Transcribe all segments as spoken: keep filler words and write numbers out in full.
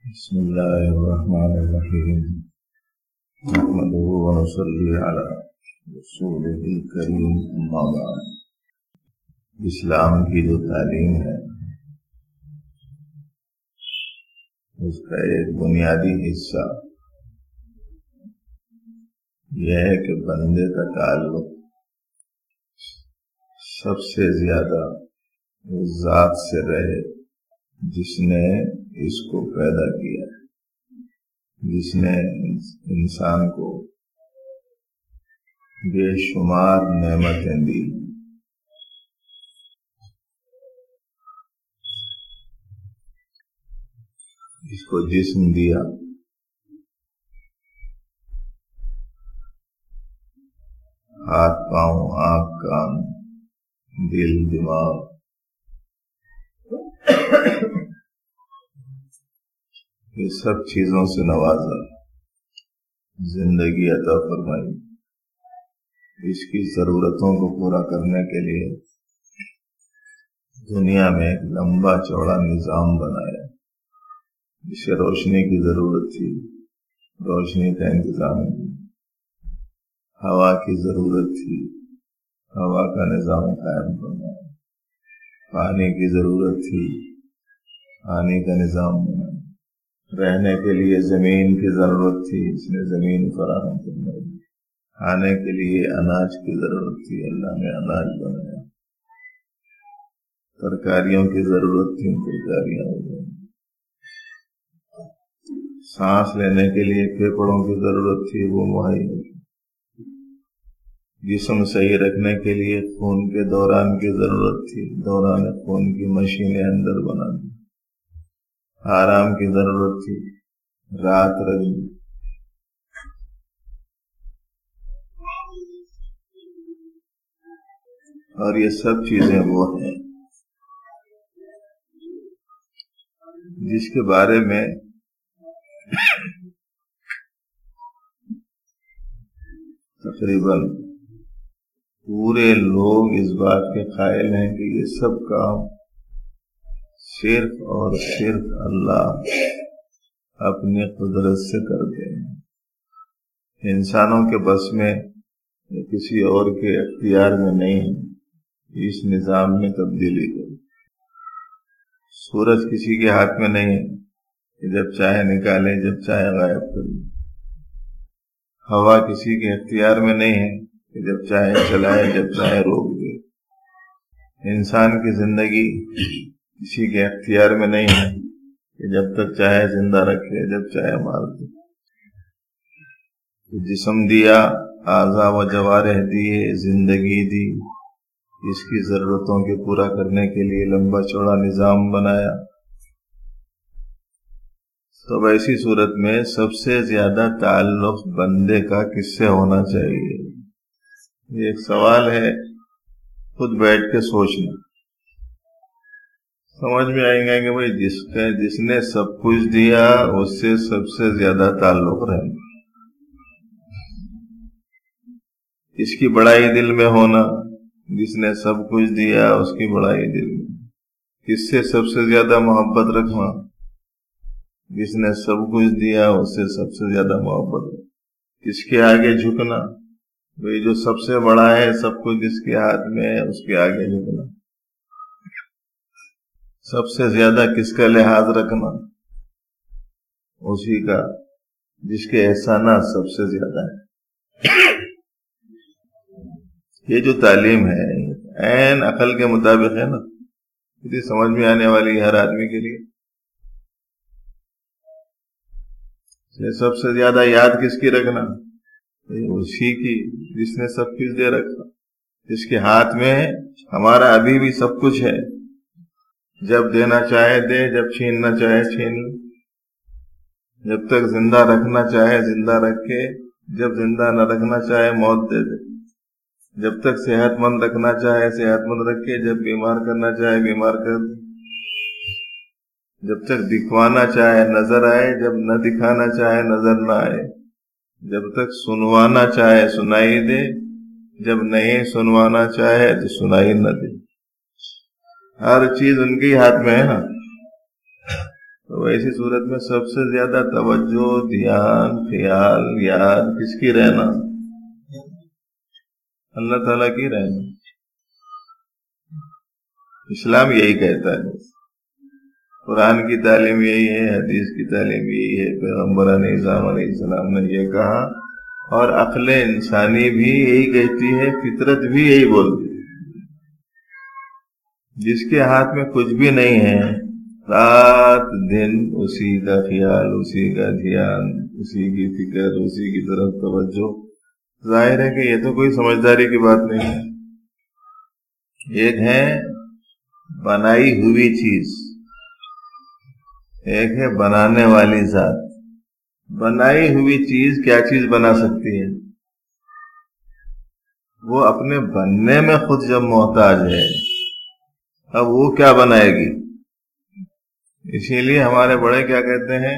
بسم الله الرحمن الرحيم نحمده ونصلي على رسوله الكريم اما بعد. اسلام کی جو تعلیم ہے اس کا ایک بنیادی حصہ یہ ہے کہ بندے کا تعلق سب سے زیادہ اس ذات سے رہے جس نے اس کو پیدا کیا، جس نے انسان کو بے شمار نعمتیں دی، جس کو جسم دیا، ہاتھ پاؤں آنکھ کان دل دماغ، یہ سب چیزوں سے نوازا، زندگی عطا فرمائی، اس کی ضرورتوں کو پورا کرنے کے لیے دنیا میں ایک لمبا چوڑا نظام بنایا۔ جسے روشنی کی ضرورت تھی، روشنی کا انتظام کیا، ہوا کی ضرورت تھی، ہوا کا نظام قائم کرنا، پانی کی ضرورت تھی، پانی کا نظام بنا، رہنے کے لیے زمین کی ضرورت تھی، اس نے زمین فراہم کرنا، کھانے کے لیے اناج کی ضرورت تھی، اللہ نے اناج بنایا، ترکاریوں کی ضرورت تھی، ترکاریاں ہو گئی، سانس لینے کے لیے پھیپھڑوں کی ضرورت تھی، وہ مہیا ہوئی، جسم صحیح رکھنے کے لیے خون کے دوران کی ضرورت تھی، دوران خون کی مشینیں اندر بنا دی، آرام کی ضرورت تھی، رات رکھ دی، اور یہ سب چیزیں وہ ہیں جس کے بارے میں تقریباً پورے لوگ اس بات کے قائل ہیں کہ یہ سب کام صرف اور صرف اللہ اپنی قدرت سے کرتے ہیں، انسانوں کے بس میں کسی اور کے اختیار میں نہیں ہے اس نظام میں تبدیلی کرے۔ سورج کسی کے ہاتھ میں نہیں ہے کہ جب چاہے نکالے جب چاہے غائب کرے، ہوا کسی کے اختیار میں نہیں ہے کہ جب چاہے چلائے جب چاہے روک دے، انسان کی زندگی کسی کے اختیار میں نہیں ہے کہ جب تک چاہے زندہ رکھے جب چاہے مار دے، جسم دیا، اعضاء و جوارح دیے، زندگی دی، اس کی ضرورتوں کے پورا کرنے کے لیے لمبا چوڑا نظام بنایا۔ تو ایسی صورت میں سب سے زیادہ تعلق بندے کا کس سے ہونا چاہیے؟ یہ ایک سوال ہے، خود بیٹھ کے سوچنا، سمجھ میں آئیں گے کہ بھئی جس کا جس نے سب کچھ دیا اس سے سب سے زیادہ تعلق رہنا، اس کی بڑائی دل میں ہونا، جس نے سب کچھ دیا اس کی بڑائی دل میں، کس سے سب سے زیادہ محبت رکھنا، جس نے سب کچھ دیا اس سے سب سے زیادہ محبت رکھنا، کس کے آگے جھکنا، بھئی جو سب سے بڑا ہے سب کچھ جس کے ہاتھ میں ہے اس کے آگے جھکنا، سب سے زیادہ کس کا لحاظ رکھنا، اسی کا جس کے احسانات سب سے زیادہ ہیں۔ یہ جو تعلیم ہے عین عقل کے مطابق ہے نا، یہ سمجھ میں آنے والی ہر آدمی کے لیے۔ سب سے زیادہ یاد کس کی رکھنا، اسی کی جس نے سب کچھ دے رکھا، جس کے ہاتھ میں ہمارا ابھی بھی سب کچھ ہے، جب دینا چاہے دے، جب چھیننا چاہے چھین لے، جب تک زندہ رکھنا چاہے زندہ رکھے، جب زندہ نہ رکھنا چاہے موت دے دے، جب تک صحت مند رکھنا چاہے صحت مند رکھے، جب بیمار کرنا چاہے بیمار کر دے، جب تک دکھوانا چاہے نظر آئے، جب نہ دکھانا چاہے نظر نہ آئے، جب تک سنوانا چاہے سنائی دے، جب نہیں سنوانا چاہے تو سنائی نہ دے، ہر چیز ان کے ہاتھ میں ہے نا۔ تو ایسی صورت میں سب سے زیادہ توجہ، دھیان، خیال، یاد کس کی رہنا؟ اللہ تعالیٰ کی رہنا۔ اسلام یہی کہتا ہے، قرآن کی تعلیم یہی ہے، حدیث کی تعلیم یہی ہے، پیغمبر نظام علیہ السلام نے یہ کہا، اور عقل انسانی بھی یہی کہتی ہے، فطرت بھی یہی بولتی ہے۔ جس کے ہاتھ میں کچھ بھی نہیں ہے، رات دن اسی کا خیال، اسی کا دھیان، اسی کی فکر، اسی کی طرف توجہ، ظاہر ہے کہ یہ تو کوئی سمجھداری کی بات نہیں ہے۔ ایک ہے بنائی ہوئی چیز، ایک ہے بنانے والی ذات۔ بنائی ہوئی چیز کیا چیز بنا سکتی ہے؟ وہ اپنے بننے میں خود جب محتاج ہے، اب وہ کیا بنائے گی؟ اسی لیے ہمارے بڑے کیا کہتے ہیں،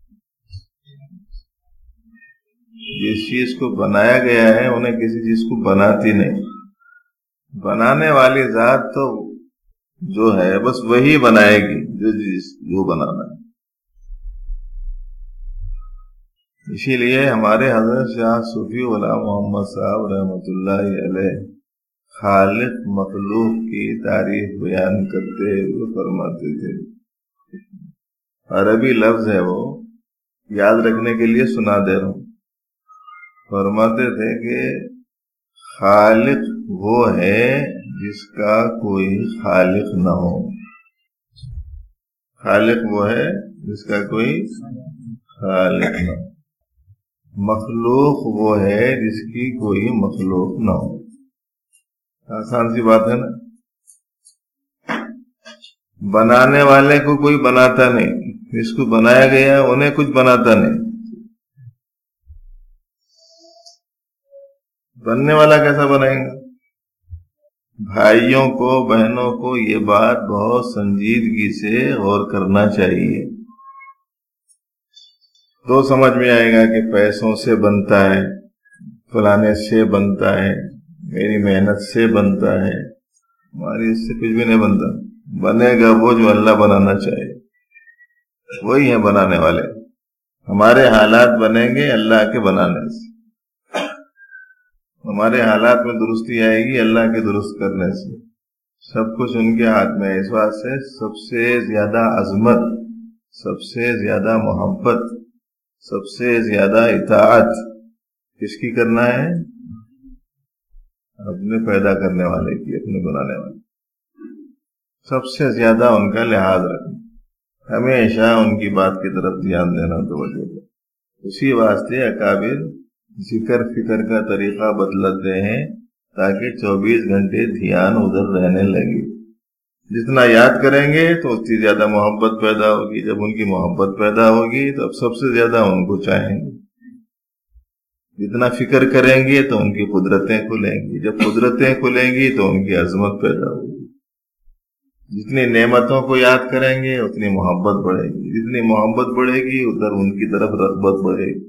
جس چیز کو بنایا گیا ہے انہیں کسی چیز کو بناتی نہیں۔ بنانے والی ذات تو جو ہے بس وہی بنائے گی جو جو بنانا ہے۔ اسی لیے ہمارے حضرت شاہ صوفی غلام محمد صاحب رحمۃ اللہ علیہ خالق مخلوق کی تعریف بیان کرتے ہوئے فرماتے تھے، عربی لفظ ہے وہ، یاد رکھنے کے لیے سنا دے رہا ہوں۔ فرماتے تھے کہ خالق وہ ہے جس کا کوئی خالق نہ ہو۔ خالق وہ ہے جس کا کوئی خالق نہ ہو۔ مخلوق وہ ہے جس کی کوئی مخلوق نہ ہو۔ آسان سی بات ہے نا۔ بنانے والے کو کوئی بناتا نہیں، جس کو بنایا گیا انہیں کچھ بناتا نہیں۔ بننے والا کیسا بنائے گا؟ بھائیوں کو، بہنوں کو یہ بات بہت سنجیدگی سے غور کرنا چاہیے، تو سمجھ میں آئے گا کہ پیسوں سے بنتا ہے، فلانے سے بنتا ہے، میری محنت سے بنتا ہے، ہماری اس سے کچھ بھی نہیں بنتا۔ بنے گا وہ جو اللہ بنانا چاہے، وہی ہیں بنانے والے۔ ہمارے حالات بنیں گے اللہ کے بنانے سے، ہمارے حالات میں درستی آئے گی اللہ کے درست کرنے سے۔ سب کچھ ان کے ہاتھ میں ہے۔ اس بات سے سب سے زیادہ عظمت، سب سے زیادہ محبت، سب سے زیادہ اطاعت کس کی کرنا ہے؟ اپنے پیدا کرنے والے کی، اپنے بنانے والے۔ سب سے زیادہ ان کا لحاظ رکھنا، ہمیشہ ان کی بات کی طرف دھیان دینا، توجہ دینا۔ اسی واسطے اکابر ذکر فکر کا طریقہ بدلتے ہیں تاکہ چوبیس گھنٹے دھیان ادھر رہنے لگے۔ جتنا یاد کریں گے تو اتنی زیادہ محبت پیدا ہوگی۔ جب ان کی محبت پیدا ہوگی تو اب سب سے زیادہ ان کو چاہیں گے۔ جتنا فکر کریں گے تو ان کی قدرتیں کھلیں گی، جب قدرتیں کھلیں گی تو ان کی عظمت پیدا ہوگی۔ جتنی نعمتوں کو یاد کریں گے اتنی محبت بڑھے گی، جتنی محبت بڑھے گی ادھر ان کی طرف رغبت بڑھے گی۔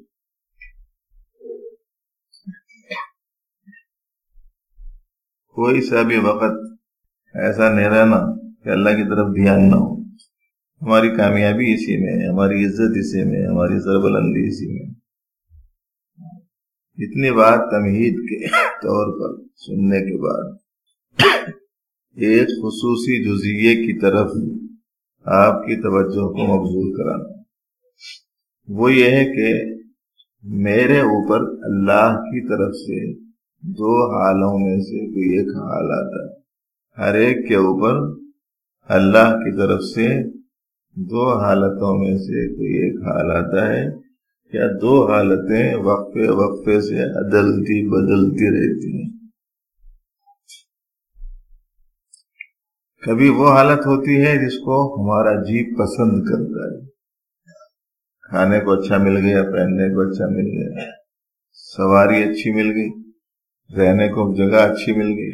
کوئی سا بھی وقت ایسا نہیں رہنا کہ اللہ کی طرف دھیان نہ ہو۔ ہماری کامیابی اسی میں ہے، ہماری عزت اسی میں ہے، ہماری سربلندی اسی میں ہے۔ اتنی بات تمہید کے طور پر سننے کے بعد ایک خصوصی جزئیے کی طرف آپ کی توجہ کو مبذول کرانا، وہ یہ ہے کہ میرے اوپر اللہ کی طرف سے دو حالوں میں سے کوئی ایک حال آتا ہے۔ ہر ایک کے اوپر اللہ کی طرف سے دو حالتوں میں سے کوئی ایک حال آتا ہے، یا دو حالتیں وقفے وقفے سے عدلتی بدلتی رہتی ہیں۔ کبھی وہ حالت ہوتی ہے جس کو ہمارا جی پسند کرتا ہے، کھانے کو اچھا مل گیا، پہننے کو اچھا مل گیا، سواری اچھی مل گئی، رہنے کو جگہ اچھی مل گئی،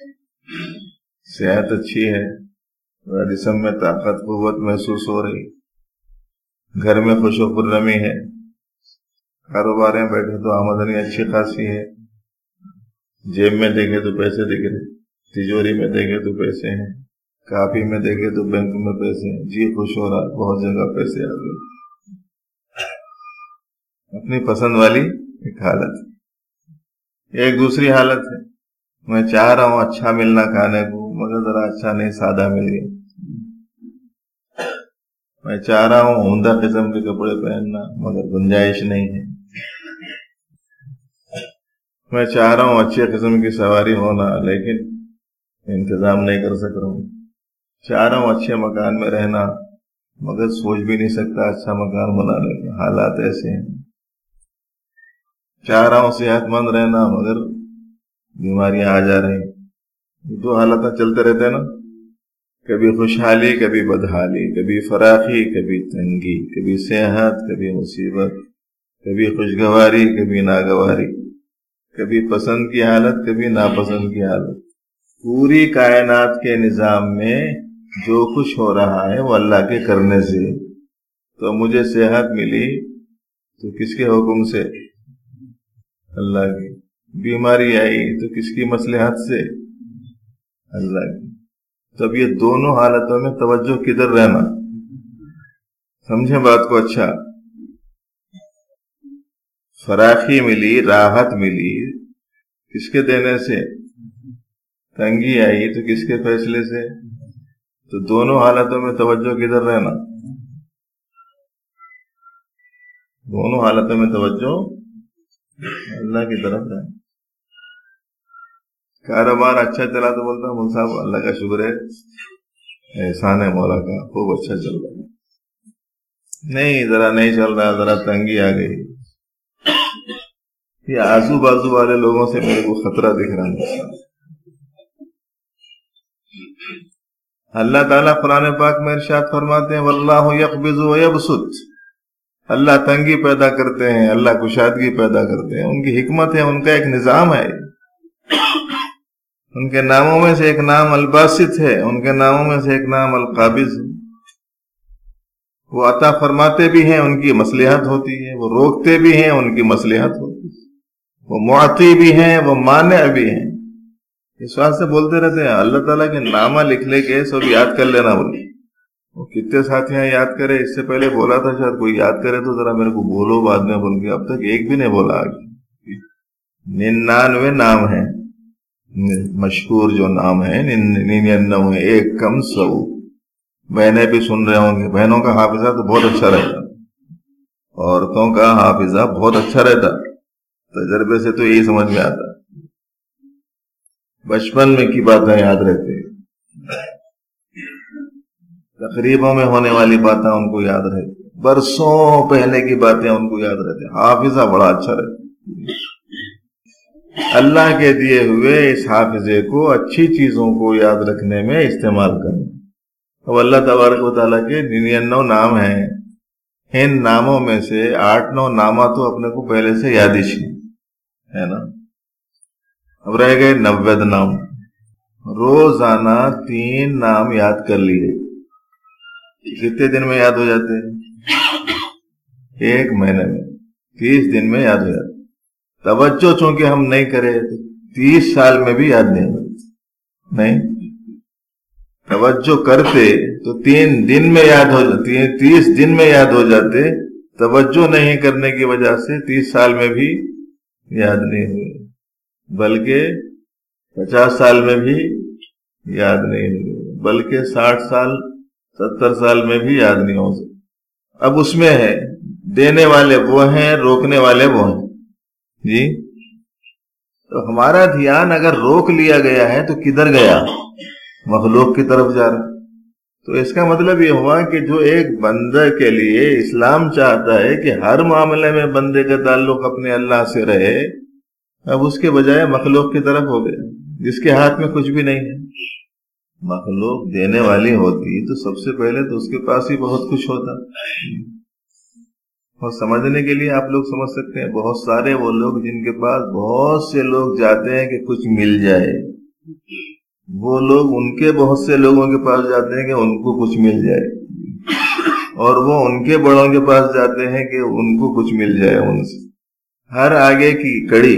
صحت اچھی ہے، جسم میں طاقت قوت محسوس ہو رہی، گھر میں خوش و خرمی ہے، کاروبار میں بیٹھے تو آمدنی اچھی خاصی ہے، جیب میں دیکھے تو پیسے دکھ رہے، تجوری میں دیکھے تو پیسے ہیں، کافی میں دیکھے تو بینک میں پیسے ہیں، جی خوش ہو رہا، بہت جگہ پیسے آ گئے. اپنی پسند والی ایک حالت ہے. ایک دوسری حالت ہے، میں چاہ رہا ہوں اچھا ملنا کھانے کو، مگر ذرا اچھا نہیں، سادہ مل گیا. میں چاہ رہا ہوں عمدہ قسم کے کپڑے پہننا، مگر گنجائش نہیں ہے. میں چاہ رہا ہوں اچھے قسم کی سواری ہونا، لیکن انتظام نہیں کر سک رہا ہوں. چاہ رہا ہوں اچھے مکان میں رہنا، مگر سوچ بھی نہیں سکتا اچھا مکان بنانے کے حالات ایسے ہیں. چاہ رہا ہوں صحت مند رہنا، مگر بیماریاں آ جا رہی. دو حالات چلتے رہتے ہیں نا، کبھی خوشحالی کبھی بدحالی، کبھی فراخی کبھی تنگی، کبھی صحت کبھی مصیبت، کبھی خوشگواری کبھی ناگواری، کبھی پسند کی حالت کبھی ناپسند کی حالت. پوری کائنات کے نظام میں جو کچھ ہو رہا ہے وہ اللہ کے کرنے سے. تو مجھے صحت ملی تو کس کے حکم سے؟ اللہ کی. بیماری آئی تو کس کی مصلحت سے؟ اللہ کی. تب یہ دونوں حالتوں میں توجہ کدھر رہنا؟ سمجھیں بات کو اچھا. فراخی ملی، راحت ملی، کس کے دینے سے؟ تنگی آئی تو کس کے فیصلے سے؟ تو دونوں حالتوں میں توجہ کدھر رہنا؟ دونوں حالتوں میں توجہ اللہ کی طرف رہنا. کاروبار اچھا چلا تو بولتا مول صاحب اللہ کا شکر ہے، احسان ہے مولا کا، خوب اچھا چل رہا ہے. نہیں، ذرا نہیں چل رہا، ذرا تنگی آ گئی. یہ آزو بازو والے لوگوں سے میرے کو خطرہ دکھ رہا ہے. اللہ تعالیٰ قرآن پاک میں ارشاد فرماتے ہیں واللہ یقبض ویبسط. اللہ تنگی پیدا کرتے ہیں، اللہ کشادگی پیدا کرتے ہیں. ان کی حکمت ہے، ان کا ایک نظام ہے. ان کے ناموں میں سے ایک نام الباسط ہے، ان کے ناموں میں سے ایک نام القابض ہے. وہ عطا فرماتے بھی ہیں، ان کی مصلحت ہوتی ہے. وہ روکتے بھی ہیں، ان کی مصلحت ہوتی ہے. وہ معطی بھی ہیں، وہ مانع بھی ہیں. اس بات سے بولتے رہتے ہیں اللہ تعالیٰ کے نامہ لکھ لے کے سب یاد کر لینا. بولے وہ کتنے ساتھیاں یاد کرے. اس سے پہلے بولا تھا شاید کوئی یاد کرے تو ذرا میرے کو بولو بعد میں، بول کے اب تک ایک بھی نہیں بولا. آگے ننانوے نام ہیں مشہور، جو نام ہے ننانوے، ایک کم سو. بہنیں بھی سن رہے ہوں گے، بہنوں کا حافظہ تو بہت اچھا رہتا، عورتوں کا حافظہ بہت اچھا رہتا. تجربے سے تو یہی سمجھ میں آتا. بچپن میں کی باتیں یاد رہتی، تقریبوں میں ہونے والی باتیں ان کو یاد رہتی، برسوں پہلے کی باتیں ان کو یاد رہتی. حافظہ بڑا اچھا رہتا. اللہ کے دیے ہوئے اس حافظے کو اچھی چیزوں کو یاد رکھنے میں استعمال کرنا. اب اللہ تبارک و تعالیٰ کے ننانوے نام ہیں. ان ناموں میں سے آٹھ نو نامہ تو اپنے کو پہلے سے یادش ہے نا. اب رہ گئے نوے نام. روزانہ تین نام یاد کر لیے. کتنے دن میں یاد ہو جاتے ہیں؟ ایک مہینے میں تیس دن میں یاد ہو جاتے. توجہ چونکہ ہم نہیں کرے تو تیس سال میں بھی یاد نہیں ہوتی. نہیں، توجہ کرتے تو تین دن میں یاد ہو جاتے، تیس دن میں یاد ہو جاتے. توجہ نہیں کرنے کی وجہ سے تیس سال میں بھی یاد نہیں ہوئے، بلکہ پچاس سال میں بھی یاد نہیں ہوئے، بلکہ ساٹھ سال ستر سال میں بھی یاد نہیں ہو سکتے. اب اس میں ہے دینے والے وہ ہیں، روکنے والے وہ ہیں. جی تو ہمارا دھیان اگر روک لیا گیا ہے تو کدھر گیا؟ مخلوق کی طرف جا رہا. تو اس کا مطلب یہ ہوا کہ جو ایک بندے کے لیے اسلام چاہتا ہے کہ ہر معاملے میں بندے کا تعلق اپنے اللہ سے رہے، اب اس کے بجائے مخلوق کی طرف ہو گیا، جس کے ہاتھ میں کچھ بھی نہیں ہے. مخلوق دینے والی ہوتی تو سب سے پہلے تو اس کے پاس ہی بہت کچھ ہوتا. اور سمجھنے کے لیے آپ لوگ سمجھ سکتے ہیں، بہت سارے وہ لوگ جن کے پاس بہت سے لوگ جاتے ہیں کہ کچھ مل جائے، وہ لوگ ان کے بہت سے لوگوں کے پاس جاتے ہیں کہ ان کو کچھ مل جائے، اور وہ ان کے بڑوں کے پاس جاتے ہیں کہ ان کو کچھ مل جائے ان سے. ہر آگے کی کڑی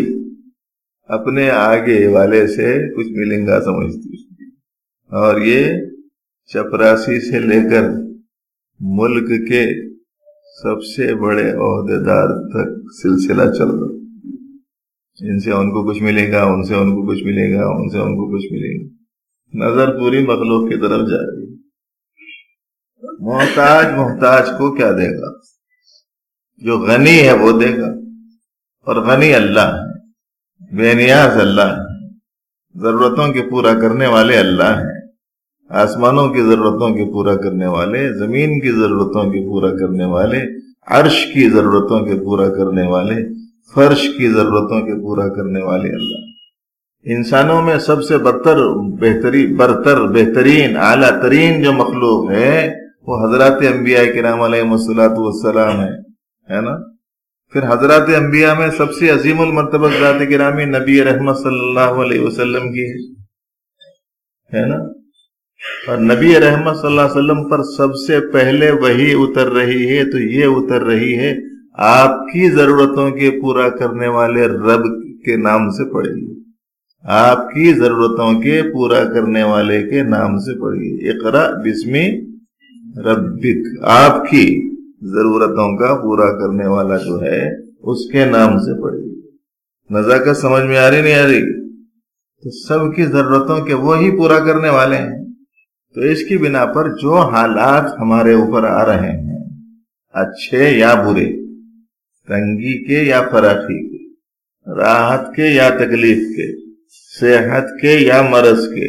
اپنے آگے والے سے کچھ ملیں گا سمجھتی. اور یہ चपरासी से लेकर मुल्क के सबसे बड़े ओहदेदार तक सिलसिला चल रहा, इनसे उनको कुछ मिलेगा, उनसे उनको कुछ मिलेगा, उनसे उनको कुछ मिलेगा। नजर पूरी मखलूक की तरफ जा रही है। मोहताज मोहताज को क्या देगा? जो गनी है वो देगा, और गनी अल्लाह है, बेनियाज अल्लाह है, जरूरतों के पूरा करने वाले अल्लाह है। आसमानों की जरूरतों के पूरा करने वाले, जमीन की जरूरतों के पूरा करने वाले, अर्श की जरूरतों के पूरा करने वाले, फर्श की जरूरतों के पूरा करने वाले अल्लाह। इंसानों में सबसे बदतर बेहतरीन बरतर बेहतरीन आला तरीन जो मखलूक है वो हजरत अंबिया किराम अलैहिमुस्सलातु वस्सलाम है, है ना। फिर हजरत अंबिया में सबसे अजीमुल मर्तबा ज़ात गिरामी नबी रहमत सल्लल्लाहु अलैहि वसल्लम की है, है ना। और नबी रहमत सल्लल्लाहु अलैहि वसल्लम पर सबसे पहले वही उतर रही है, तो ये उतर रही है आपकी जरूरतों के पूरा करने वाले रब के नाम से पढ़िए, आपकी जरूरतों के पूरा करने वाले के नाम से पढ़िए। इक़रा बिस्मि रब्बिक, आपकी जरूरतों का पूरा करने वाला जो है उसके नाम से पढ़िए। नज़ाकत समझ में आ रही नहीं आ रही? तो सबकी जरूरतों के वो ही पूरा करने वाले हैं। तो इसकी बिना पर जो हालात हमारे ऊपर आ रहे हैं, अच्छे या बुरे, तंगी के या फराखी के, राहत के या तकलीफ के, सेहत के या मरज के,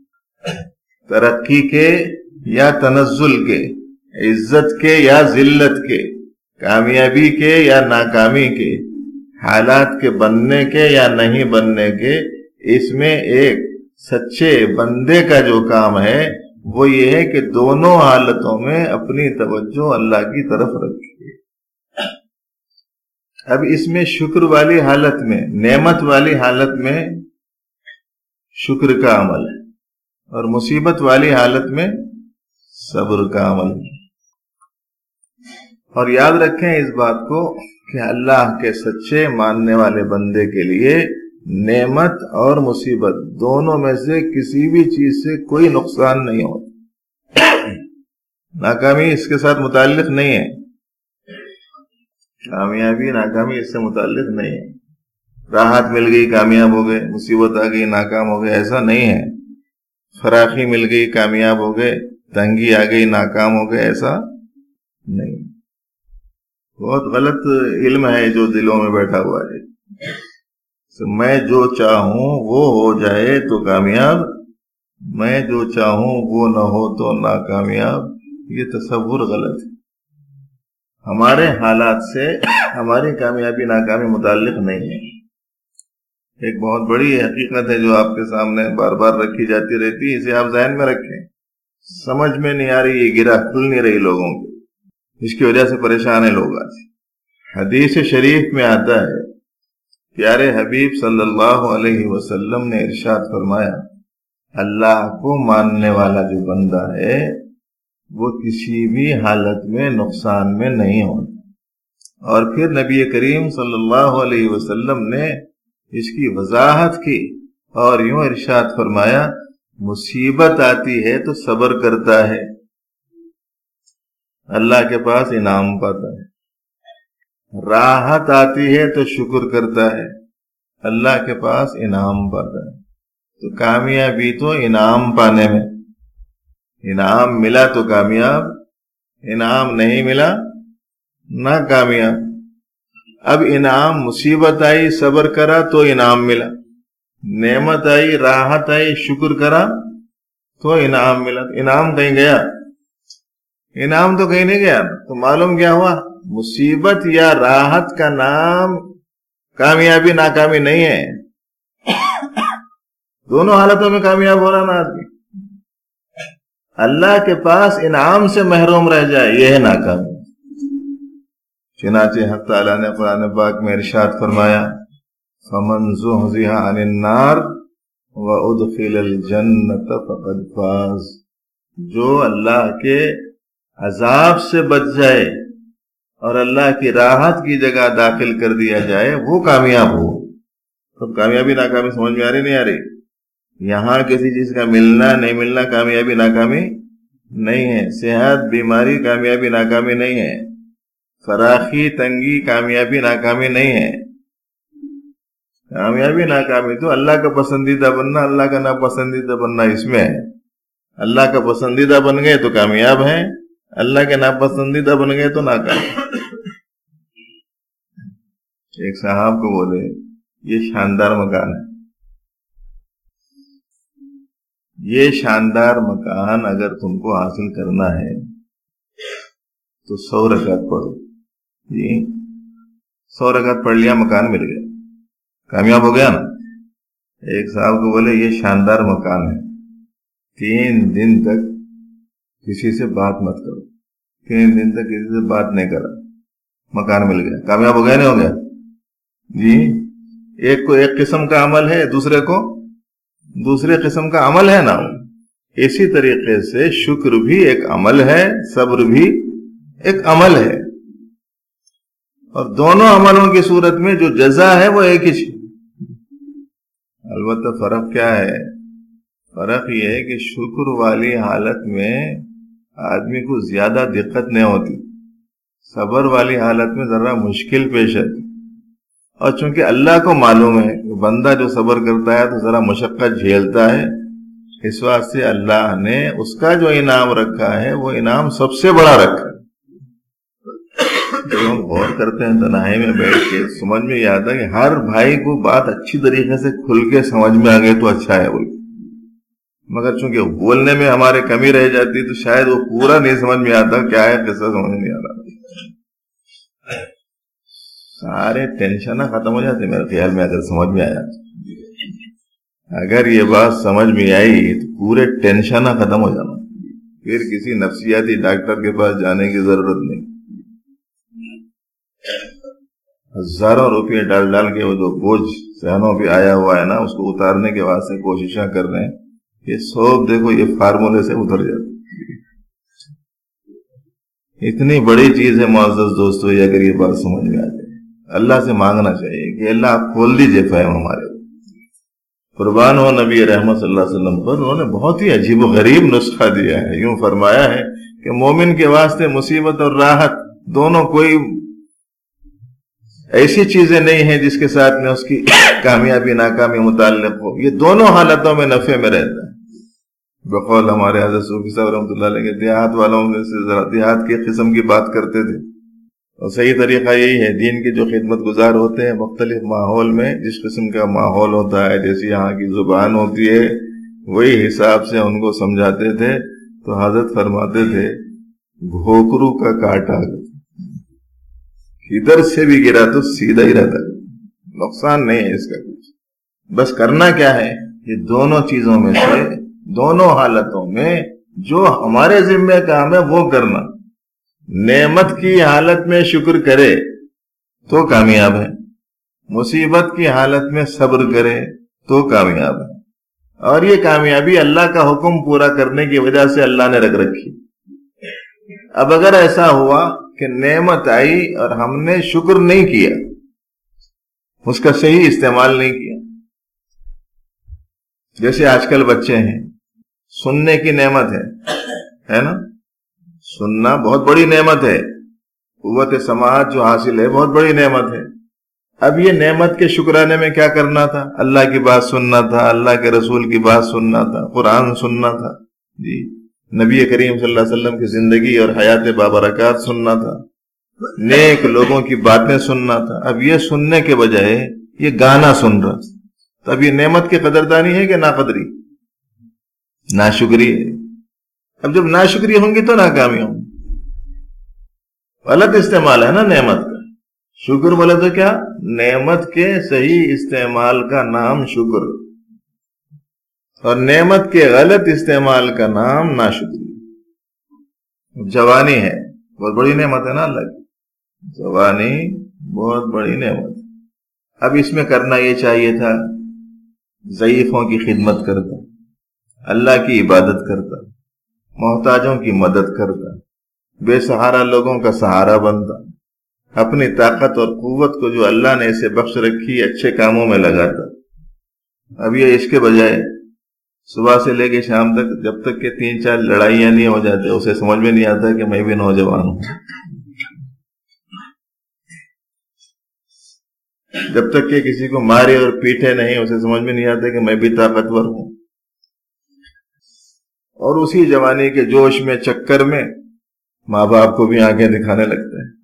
तरक्की के या तनज़्ज़ुल के, इज्जत के या जिल्लत के, कामयाबी के या नाकामी के, हालात के बनने के या नहीं बनने के, इसमें एक सच्चे बंदे का जो काम है वो ये है कि दोनों हालतों में अपनी तवज्जो अल्लाह की तरफ रखिए। अब इसमें शुक्र वाली हालत में, नेमत वाली हालत में शुक्र का अमल है, और मुसीबत वाली हालत में सब्र का अमल है। और याद रखें इस बात को कि अल्लाह के सच्चे मानने वाले बंदे के लिए नेमत और मुसीबत दोनों में से किसी भी चीज से कोई नुकसान नहीं होता। नाकामी इसके साथ मुताल्लिक नहीं है, कामयाबी नाकामी इससे मुताल्लिक नहीं है। राहत मिल गई कामयाब हो गए, मुसीबत आ गई नाकाम हो गए, ऐसा नहीं है। फराखी मिल गई कामयाब हो गए, तंगी आ गई नाकाम हो गए, ऐसा नहीं। बहुत गलत इल्म है जो दिलों में बैठा हुआ है। तो मैं जो चाहूं वो हो जाए तो कामयाब, मैं जो चाहूं वो न हो तो नाकामयाब, ये तसव्वुर गलत है। हमारे हालात से हमारी कामयाबी नाकामी मुताल्लिक नहीं है। एक बहुत बड़ी हकीकत है जो आपके सामने बार बार रखी जाती रहती है, इसे आप ज़हन में रखें। समझ में नहीं आ रही, ये गिरा खुल नहीं रही लोगों को, इसकी वजह से परेशान है लोग आज। हदीस शरीफ में आता है, प्यारे हबीब सल्लल्लाहु अलैहि वसल्लम ने इरशाद फरमाया, अल्लाह को मानने वाला जो बंदा है वो किसी भी हालत में नुकसान में नहीं होता। और फिर नबी करीम सल्लल्लाहु अलैहि वसल्लम ने इसकी वजाहत की और यूं इरशाद फरमाया, मुसीबत आती है तो सब्र करता है, अल्लाह के पास इनाम पाता है। राहत आती है तो शुक्र करता है, अल्लाह के पास इनाम पाता है। तो कामयाबी तो इनाम पाने में, इनाम मिला तो कामयाब, इनाम नहीं मिला ना कामयाब। अब इनाम, मुसीबत आई सब्र करा तो इनाम मिला, नेमत आई राहत आई शुक्र करा तो इनाम मिला। इनाम कहीं गया? इनाम तो कहीं नहीं गया। तो मालूम क्या हुआ? मुसीबत या राहत का नाम कामयाबी नाकामी नहीं है। दोनों हालतों में कामयाब हो रहा ना आदमी। अल्लाह के पास इनाम से महरूम रह जाए, यह है नाकामी। चुनाचे हक़ तआला ने कुरान पाक में इरशाद फरमाया, फमन ज़ुहज़िहा अनिन नार व उदखिलल जन्नत फ़क़द फ़ाज़। जो अल्लाह के अजाब से बच जाए और अल्लाह की राहत की जगह दाखिल कर दिया जाए वो कामयाब हो। तो कामयाबी नाकामी समझ में आ रही नहीं आ रही? यहां किसी चीज का मिलना नहीं मिलना कामयाबी नाकामी نہیں ہے، صحت بیماری کامیابی ناکامی نہیں ہے، فراخی تنگی کامیابی ناکامی نہیں ہے. کامیابی ناکامی تو اللہ کا پسندیدہ بننا، اللہ کا ناپسندیدہ بننا اس میں ہے. اللہ کا پسندیدہ بن گئے تو کامیاب ہیں، اللہ کے ناپسندیدہ بن گئے تو ناکام. ایک صاحب کو بولے یہ شاندار مکان ہے، یہ شاندار مکان اگر تم کو حاصل کرنا ہے تو سو رکعت پڑھو. جی سو رکعت پڑھ لیا، مکان مل گیا، کامیاب ہو گیا نا. ایک صاحب کو بولے یہ شاندار مکان ہے، تین دن تک کسی سے بات مت کرو، تین دن تک کسی سے بات نہیں کرا، مکان مل گیا، کامیاب ہو گیا نہیں ہو گیا؟ جی ایک کو ایک قسم کا عمل ہے، دوسرے کو دوسرے قسم کا عمل ہے نا. اسی طریقے سے شکر بھی ایک عمل ہے، صبر بھی ایک عمل ہے، اور دونوں عملوں کی صورت میں جو جزا ہے وہ ایک ہی چیز. البتہ فرق کیا ہے؟ فرق یہ ہے کہ شکر والی حالت میں آدمی کو زیادہ دقت نہیں ہوتی، صبر والی حالت میں ذرا مشکل پیش آتی. اور چونکہ اللہ کو معلوم ہے کہ بندہ جو صبر کرتا ہے تو ذرا مشقت جھیلتا ہے، اس واسطے اللہ نے اس کا جو انعام رکھا ہے وہ انعام سب سے بڑا رکھا ہے. جب ہم غور کرتے ہیں تنہائی میں بیٹھ کے سمجھ میں یہ آتا ہے کہ ہر بھائی کو بات اچھی طریقے سے کھل کے سمجھ میں آ گئی تو اچھا ہے بول، مگر چونکہ بولنے میں ہمارے کمی رہ جاتی تو شاید وہ پورا نہیں سمجھ میں آتا کیا ہے، قصہ سمجھ نہیں آ رہا. سارے ٹینشن ختم ہو جاتے میرے خیال میں اگر سمجھ میں آیا. اگر یہ بات سمجھ میں آئی تو پورے ٹینشن ختم ہو جانا، پھر کسی نفسیاتی ڈاکٹر کے پاس جانے کی ضرورت نہیں. ہزاروں روپے ڈال ڈال کے وہ جو بوجھ ذہنوں پہ آیا ہوا ہے نا اس کو اتارنے کے واسطے کوششیں کر رہے ہیں، یہ سب دیکھو یہ فارمولے سے اتر جاتا. اتنی بڑی چیز ہے معزز دوستو، یہ اگر یہ بات سمجھ میں آ جائے اللہ سے مانگنا چاہیے کہ اللہ آپ کھول دیجئے فہم ہمارے. قربان ہو نبی رحمت صلی اللہ علیہ وسلم پر، انہوں نے بہت ہی عجیب و غریب نسخہ دیا ہے. یوں فرمایا ہے کہ مومن کے واسطے مصیبت اور راحت دونوں کوئی ایسی چیزیں نہیں ہیں جس کے ساتھ میں اس کی کامیابی ناکامی متعلق ہو، یہ دونوں حالتوں میں نفع میں رہتا ہے. بقول ہمارے حضرت صوفی صاحب رحمۃ اللہ علیہ کے دیہات والوں میں سے ذرا دیہات کی قسم کی بات کرتے تھے، اور صحیح طریقہ یہی ہے دین کے جو خدمت گزار ہوتے ہیں مختلف ماحول میں جس قسم کا ماحول ہوتا ہے، جیسی یہاں کی زبان ہوتی ہے وہی حساب سے ان کو سمجھاتے تھے. تو حضرت فرماتے تھے گھوکرو کا کاٹا ادھر سے بھی گرا تو سیدھا ہی رہتا ہے، نقصان نہیں ہے اس کا کچھ. بس کرنا کیا ہے، یہ دونوں چیزوں میں سے دونوں حالتوں میں جو ہمارے ذمہ کام ہے وہ کرنا. نعمت کی حالت میں شکر کرے تو کامیاب ہے، مصیبت کی حالت میں صبر کرے تو کامیاب ہے. اور یہ کامیابی اللہ کا حکم پورا کرنے کی وجہ سے اللہ نے رکھ رکھی. اب اگر ایسا ہوا کہ نعمت آئی اور ہم نے شکر نہیں کیا، اس کا صحیح استعمال نہیں کیا، جیسے آج کل بچے ہیں، سننے کی نعمت ہے ہے نا، سننا بہت بڑی نعمت ہے، قوت سماعت جو حاصل ہے بہت بڑی نعمت ہے. اب یہ نعمت کے شکرانے میں کیا کرنا تھا؟ اللہ کی بات سننا تھا، اللہ کے رسول کی بات سننا تھا، قرآن سننا تھا، جی نبی کریم صلی اللہ علیہ وسلم کی زندگی اور حیات بابرکات سننا تھا، نیک لوگوں کی باتیں سننا تھا. اب یہ سننے کے بجائے یہ گانا سن رہا، تو اب یہ نعمت کی قدردانی ہے کہ ناقدری؟ ناشکری ہے. اب جب ناشکری ہوں گی تو ناکامی ہوں گی. غلط استعمال ہے نا نعمت کا. شکر بولے تو کیا؟ نعمت کے صحیح استعمال کا نام شکر، اور نعمت کے غلط استعمال کا نام ناشکری. جوانی ہے بہت بڑی نعمت ہے نا اللہ کی، جوانی بہت بڑی نعمت. اب اس میں کرنا یہ چاہیے تھا ضعیفوں کی خدمت کرتا، اللہ کی عبادت کرتا، محتاجوں کی مدد کرتا، بے سہارا لوگوں کا سہارا بنتا، اپنی طاقت اور قوت کو جو اللہ نے اسے بخش رکھی اچھے کاموں میں لگاتا. اب یہ اس کے بجائے صبح سے لے کے شام تک جب تک کہ تین چار لڑائیاں نہیں ہو جاتے اسے سمجھ میں نہیں آتا کہ میں بھی نوجوان ہوں. جب تک کہ کسی کو مارے اور پیٹے نہیں اسے سمجھ میں نہیں آتا کہ میں بھی طاقتور ہوں. اور اسی جوانی کے جوش میں چکر میں ماں باپ کو بھی آنکھیں دکھانے لگتا ہے,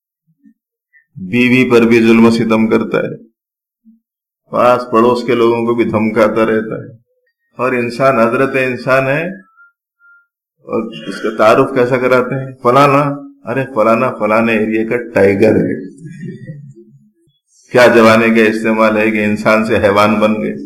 بیوی پر بھی ظلم و ستم کرتا ہے, پاس پڑوس کے لوگوں کو بھی دھمکاتا رہتا ہے. اور انسان حضرت انسان ہے, اور اس کا تعارف کیسا کراتے ہیں, فلانا, ارے فلانا فلانے ایریے کا ٹائیگر ہے. کیا جوانی کا استعمال ہے کہ انسان سے حیوان بن گئے.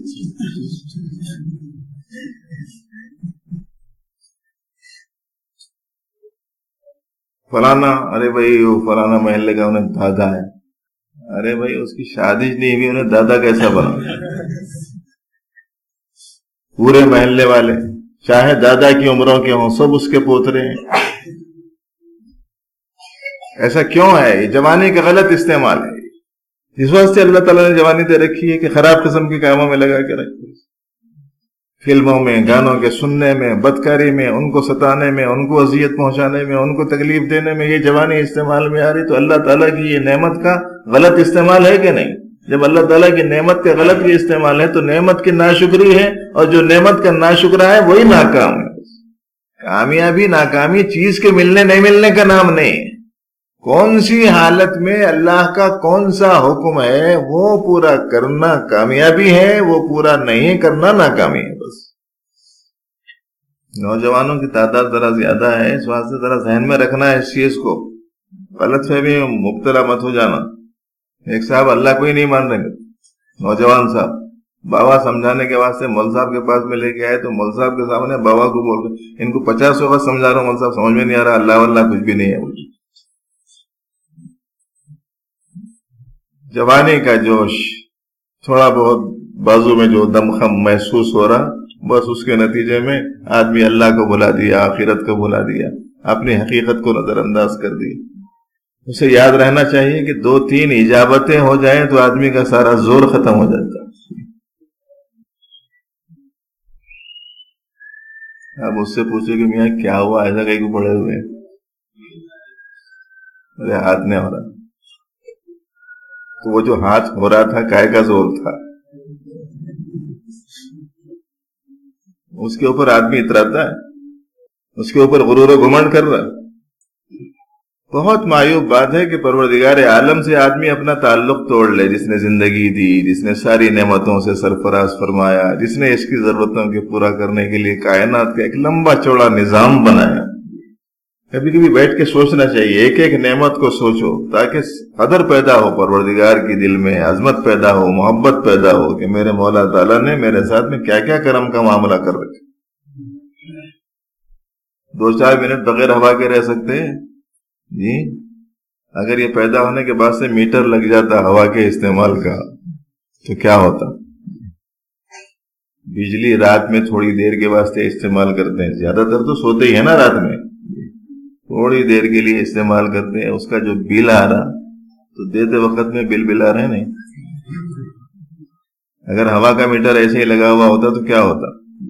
فلانا, ارے بھائی وہ فلانا محلے کا انہیں دادا ہے. ارے بھائی اس کی شادی نہیں ہوئی, انہیں دادا کیسا بنا. پورے محلے والے چاہے دادا کی عمروں کے ہوں سب اس کے پوترے ہیں. ایسا کیوں ہے؟ یہ جوانی کا غلط استعمال ہے. جس واسطے اللہ تعالیٰ نے جوانی دے رکھی ہے کہ خراب قسم کے کاموں میں لگا کے رکھتے, فلموں میں, گانوں کے سننے میں, بدکاری میں, ان کو ستانے میں, ان کو اذیت پہنچانے میں, ان کو تکلیف دینے میں. یہ جوانی استعمال میں آ رہی تو اللہ تعالیٰ کی یہ نعمت کا غلط استعمال ہے کہ نہیں؟ جب اللہ تعالیٰ کی نعمت کا غلط یہ استعمال ہے تو نعمت کی ناشکری ہے, اور جو نعمت کا ناشکرا ہے وہی ناکام ہے. کامیابی ناکامی چیز کے ملنے نہیں ملنے کا نام نہیں. کون سی حالت میں اللہ کا کون سا حکم ہے وہ پورا کرنا کامیابی ہے, وہ پورا نہیں کرنا ناکامی ہے. بس نوجوانوں کی تعداد ذرا زیادہ ہے, اس واسطے ذرا ذہن میں رکھنا ہے اس چیز کو, غلط فہمی میں مبتلا مت ہو جانا. ایک صاحب اللہ کو ہی نہیں مان رہے, نوجوان صاحب, بابا سمجھانے کے واسطے مول صاحب کے پاس میں لے کے آئے تو مول صاحب کے سامنے بابا کو بول رہے, ان کو پچاس وقت سمجھا رہا ہوں, مول صاحب سمجھ میں نہیں آ رہا, اللہ واللہ کچھ بھی نہیں ہے. جوانی کا جوش, تھوڑا بہت بازو میں جو دمخم محسوس ہو رہا, بس اس کے نتیجے میں آدمی اللہ کو بھلا دیا, آخرت کو بھلا دیا, اپنی حقیقت کو نظر انداز کر دی. اسے یاد رہنا چاہیے کہ دو تین اجابتیں ہو جائیں تو آدمی کا سارا زور ختم ہو جاتا. اب اس سے پوچھو کہ میاں کیا ہوا, ایسا کہیں کو پڑے ہوئے, میرے ہاتھ نہیں ہو رہا. تو وہ جو ہاتھ ہو رہا تھا کائے کا زور تھا, اس کے اوپر آدمی اتراتا ہے, اس کے اوپر غرور و گھمنڈ کر رہا. بہت معیوب بات ہے کہ پروردگار عالم سے آدمی اپنا تعلق توڑ لے, جس نے زندگی دی, جس نے ساری نعمتوں سے سرفراز فرمایا, جس نے اس کی ضرورتوں کے پورا کرنے کے لیے کائنات کا ایک لمبا چوڑا نظام بنایا. کبھی کبھی بیٹھ کے سوچنا چاہیے, ایک ایک نعمت کو سوچو تاکہ قدر پیدا ہو پروردگار کی دل میں, عظمت پیدا ہو, محبت پیدا ہو کہ میرے مولا تعالیٰ نے میرے ساتھ میں کیا کیا کرم کا معاملہ کر رکھا. دو چار منٹ بغیر ہوا کے رہ سکتے ہیں جی؟ اگر یہ پیدا ہونے کے بعد سے میٹر لگ جاتا ہوا کے استعمال کا تو کیا ہوتا. بجلی رات میں تھوڑی دیر کے واسطے استعمال کرتے ہیں, زیادہ تر تو سوتے ہی ہے نا رات میں, تھوڑی دیر کے لیے استعمال کرتے ہیں. اس کا جو بل آ رہا تو دیتے وقت میں بل بل آ رہے نہیں. اگر ہوا کا میٹر ایسے ہی لگا ہوا ہوتا تو کیا ہوتا؟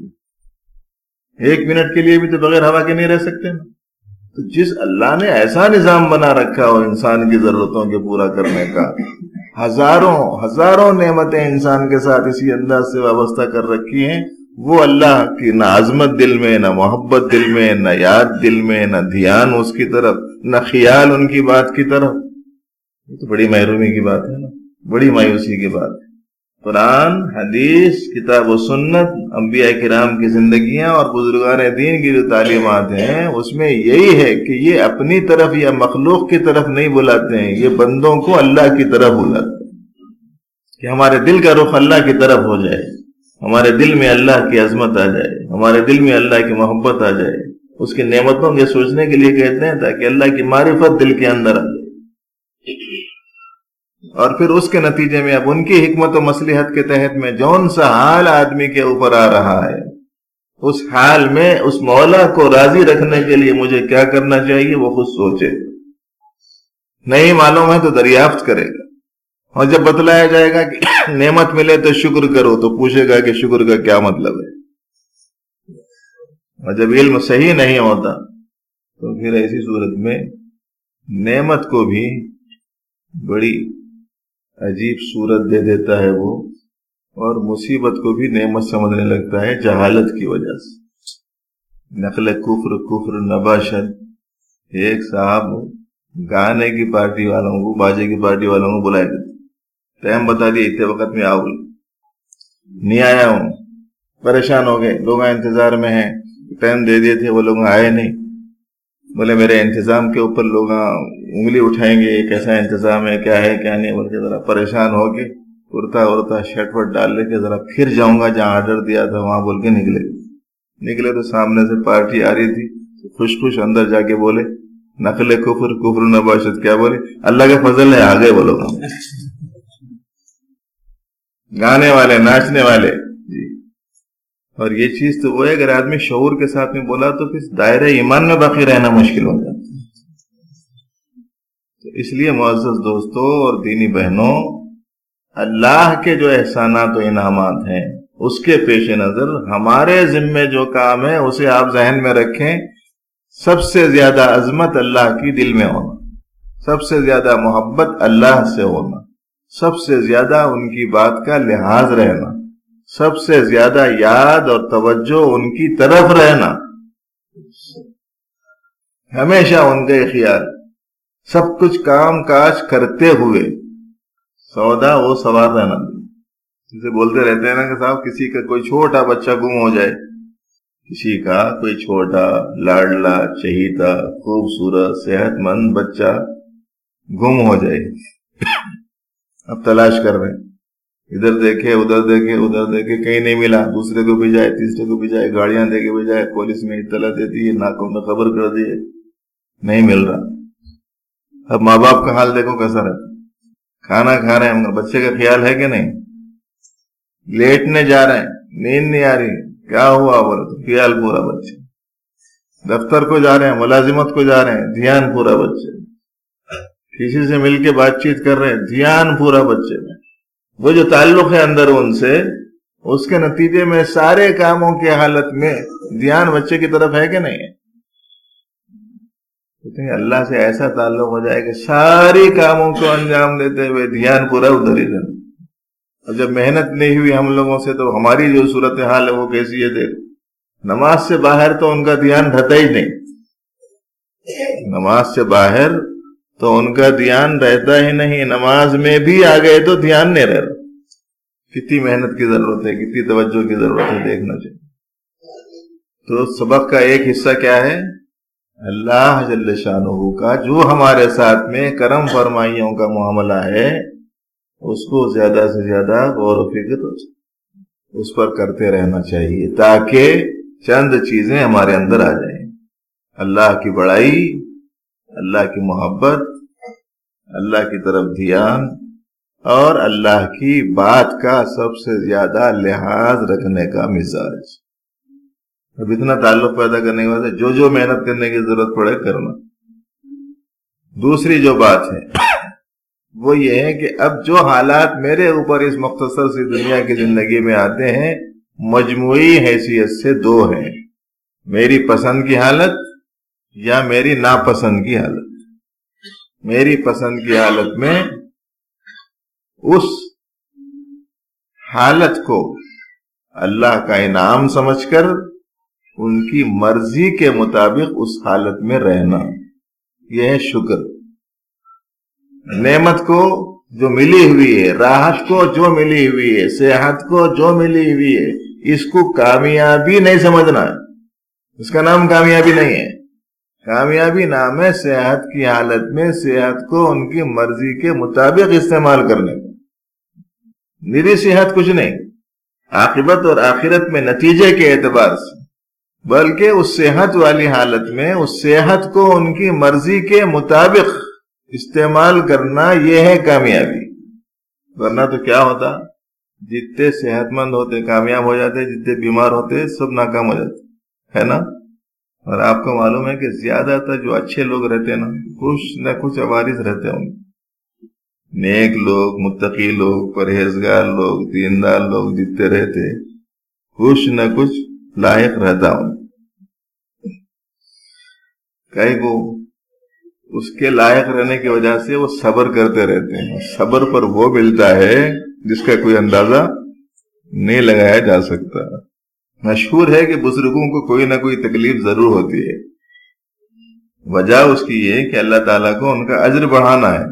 ایک منٹ کے لیے بھی تو بغیر ہوا کے نہیں رہ سکتے. تو جس اللہ نے ایسا نظام بنا رکھا ہو انسان کی ضرورتوں کے پورا کرنے کا, ہزاروں ہزاروں نعمتیں انسان کے ساتھ اسی انداز سے وابستہ کر رکھی ہیں, وہ اللہ کی نہ عظمت دل میں, نہ محبت دل میں, نہ یاد دل میں, نہ دھیان اس کی طرف, نہ خیال ان کی بات کی طرف. یہ تو بڑی محرومی کی بات ہے نا, بڑی مایوسی کی بات ہے. قرآن, حدیث, کتاب و سنت, انبیاء کرام کی زندگیاں اور بزرگان دین کی جو تعلیمات ہیں اس میں یہی ہے کہ یہ اپنی طرف یا مخلوق کی طرف نہیں بلاتے ہیں, یہ بندوں کو اللہ کی طرف بلاتے ہیں کہ ہمارے دل کا رخ اللہ کی طرف ہو جائے, ہمارے دل میں اللہ کی عظمت آ جائے, ہمارے دل میں اللہ کی محبت آ جائے. اس کی نعمتوں کے سوچنے کے لیے کہتے ہیں تاکہ اللہ کی معرفت دل کے اندر آ جائے, اور پھر اس کے نتیجے میں اب ان کی حکمت و مصلحت کے تحت میں جون سا حال آدمی کے اوپر آ رہا ہے, اس حال میں اس مولا کو راضی رکھنے کے لیے مجھے کیا کرنا چاہیے وہ خود سوچے. نہیں معلوم ہے تو دریافت کرے گا, اور جب بتلایا جائے گا کہ نعمت ملے تو شکر کرو تو پوچھے گا کہ شکر کا کیا مطلب ہے. اور جب علم صحیح نہیں ہوتا تو پھر ایسی صورت میں نعمت کو بھی بڑی عجیب صورت دے دیتا ہے وہ، اور مصیبت کو بھی نعمت سمجھنے لگتا ہے جہالت کی وجہ سے۔ نقل کفر کفر نباشد، ایک صاحب گانے کی پارٹی والوں کو، باجے کی پارٹی والوں کو بلائے دیتے، ٹائم بتا دیا اتنے وقت میں آؤ، نہیں آیا ہوں، پریشان ہو گئے، لوگ انتظار میں ہیں، ٹائم دے دیے تھے وہ لوگ آئے نہیں، بولے میرے انتظام کے اوپر لوگ انگلی اٹھائیں گے، کیسا انتظام ہے، کیا ہے کیا نہیں، بول کے ذرا پریشان ہو کے کرتا ورتا شرٹ وٹ ڈال لے کے ذرا پھر جاؤں گا جہاں آرڈر دیا تھا وہاں بول کے نکلے نکلے تو سامنے سے پارٹی آ رہی تھی، خوش خوش اندر جا کے بولے نقل کفر کفر نباشد، کیا بولے؟ اللہ کے فضل ہے، آ گئے وہ لوگ، گانے والے ناچنے والے جی۔ اور یہ چیز تو وہ ہے اگر آدمی شعور کے ساتھ میں بولا تو پھر دائرہ ایمان میں باقی رہنا مشکل ہو جاتا ہے۔ تو اس لیے معزز دوستوں اور دینی بہنوں، اللہ کے جو احسانات و انعامات ہیں اس کے پیش نظر ہمارے ذمے جو کام ہے اسے آپ ذہن میں رکھیں۔ سب سے زیادہ عظمت اللہ کی دل میں ہونا، سب سے زیادہ محبت اللہ سے ہونا، سب سے زیادہ ان کی بات کا لحاظ رہنا، سب سے زیادہ یاد اور توجہ ان کی طرف رہنا، ہمیشہ ان کا خیال، سب کچھ کام کاج کرتے ہوئے سودا وہ سوار رہنا۔ جسے بولتے رہتے ہیں نا کہ صاحب کسی کا کوئی چھوٹا بچہ گم ہو جائے، کسی کا کوئی چھوٹا لاڈلا چہیتا خوبصورت صحت مند بچہ گم ہو جائے، اب تلاش کر رہے ہیں، ادھر دیکھے ادھر دیکھے ادھر دیکھے، کہیں نہیں ملا، دوسرے کو بھی جائے تیسرے کو بھی جائے، گاڑیاں دے کے بھی جائے، پولیس میں اطلاع دیتی ہے، ناکوں میں خبر کر دی ہے، نہیں مل رہا۔ اب ماں باپ کا حال دیکھو کیسا رہتا، کھانا کھا رہے ہیں، بچے کا خیال ہے کہ نہیں، لیٹنے جا رہے ہیں، نیند نہیں آ رہی، کیا ہوا بولے تو خیال پورا بچے، دفتر کو جا رہے ہیں، ملازمت کو جا رہے ہیں، دھیان پورا بچے، کسی سے مل کے بات چیت کر رہے ہیں، دھیان پورا بچے میں، وہ جو تعلق ہے اندر ان سے، اس کے نتیجے میں سارے کاموں کی حالت میں دھیان بچے کی طرف ہے کہ نہیں ہے؟ اللہ سے ایسا تعلق ہو جائے کہ ساری کاموں کو انجام دیتے ہوئے دھیان پورا ادھر ہی رہے۔ اور جب محنت نہیں ہوئی ہم لوگوں سے تو ہماری جو صورتحال ہے وہ کیسی ہے دیکھ، نماز سے باہر تو ان کا دھیان رہتا ہی نہیں، نماز سے باہر تو ان کا دھیان رہتا ہی نہیں، نماز میں بھی آ گئے تو دھیان نہیں رہتا۔ کتنی محنت کی ضرورت ہے، کتنی توجہ کی ضرورت ہے، دیکھنا چاہیے۔ تو سبق کا ایک حصہ کیا ہے؟ اللہ جل شانہ کا جو ہمارے ساتھ میں کرم فرمائیوں کا معاملہ ہے اس کو زیادہ سے زیادہ غور و فکر اس پر کرتے رہنا چاہیے تاکہ چند چیزیں ہمارے اندر آ جائیں، اللہ کی بڑائی، اللہ کی محبت، اللہ کی طرف دھیان، اور اللہ کی بات کا سب سے زیادہ لحاظ رکھنے کا مزاج۔ اب اتنا تعلق پیدا کرنے کے بعد جو جو محنت کرنے کی ضرورت پڑے کرنا۔ دوسری جو بات ہے وہ یہ ہے کہ اب جو حالات میرے اوپر اس مختصر سی دنیا کی زندگی میں آتے ہیں مجموعی حیثیت سے دو ہیں، میری پسند کی حالت یا میری ناپسند کی حالت۔ میری پسند کی حالت میں اس حالت کو اللہ کا انعام سمجھ کر ان کی مرضی کے مطابق اس حالت میں رہنا، یہ ہے شکر۔ نعمت کو جو ملی ہوئی ہے، راحت کو جو ملی ہوئی ہے، صحت کو جو ملی ہوئی ہے، اس کو کامیابی نہیں سمجھنا، اس کا نام کامیابی نہیں ہے۔ کامیابی نام ہے صحت کی حالت میں صحت کو ان کی مرضی کے مطابق استعمال کرنے کا۔ میری صحت کچھ نہیں، عاقبت اور آخرت میں نتیجے کے اعتبار سے، بلکہ اس صحت والی حالت میں اس صحت کو ان کی مرضی کے مطابق استعمال کرنا، یہ ہے کامیابی۔ ورنہ تو کیا ہوتا، جتنے صحت مند ہوتے کامیاب ہو جاتے، جتنے بیمار ہوتے سب ناکام ہو جاتے، ہے نا؟ اور آپ کو معلوم ہے کہ زیادہ تر جو اچھے لوگ رہتے ہیں نا، کچھ نہ کچھ عوارض رہتے ہوں، نیک لوگ، متقی لوگ، پرہیزگار لوگ، دیندار لوگ جتنے رہتے کچھ نہ کچھ لائق رہتا ہوں۔ کئی کو اس کے لائق رہنے کی وجہ سے وہ صبر کرتے رہتے ہیں. صبر پر وہ ملتا ہے جس کا کوئی اندازہ نہیں لگایا جا سکتا. مشہور ہے کہ بزرگوں کو کوئی نہ کوئی تکلیف ضرور ہوتی ہے. وجہ اس کی یہ کہ اللہ تعالیٰ کو ان کا اجر بڑھانا ہے.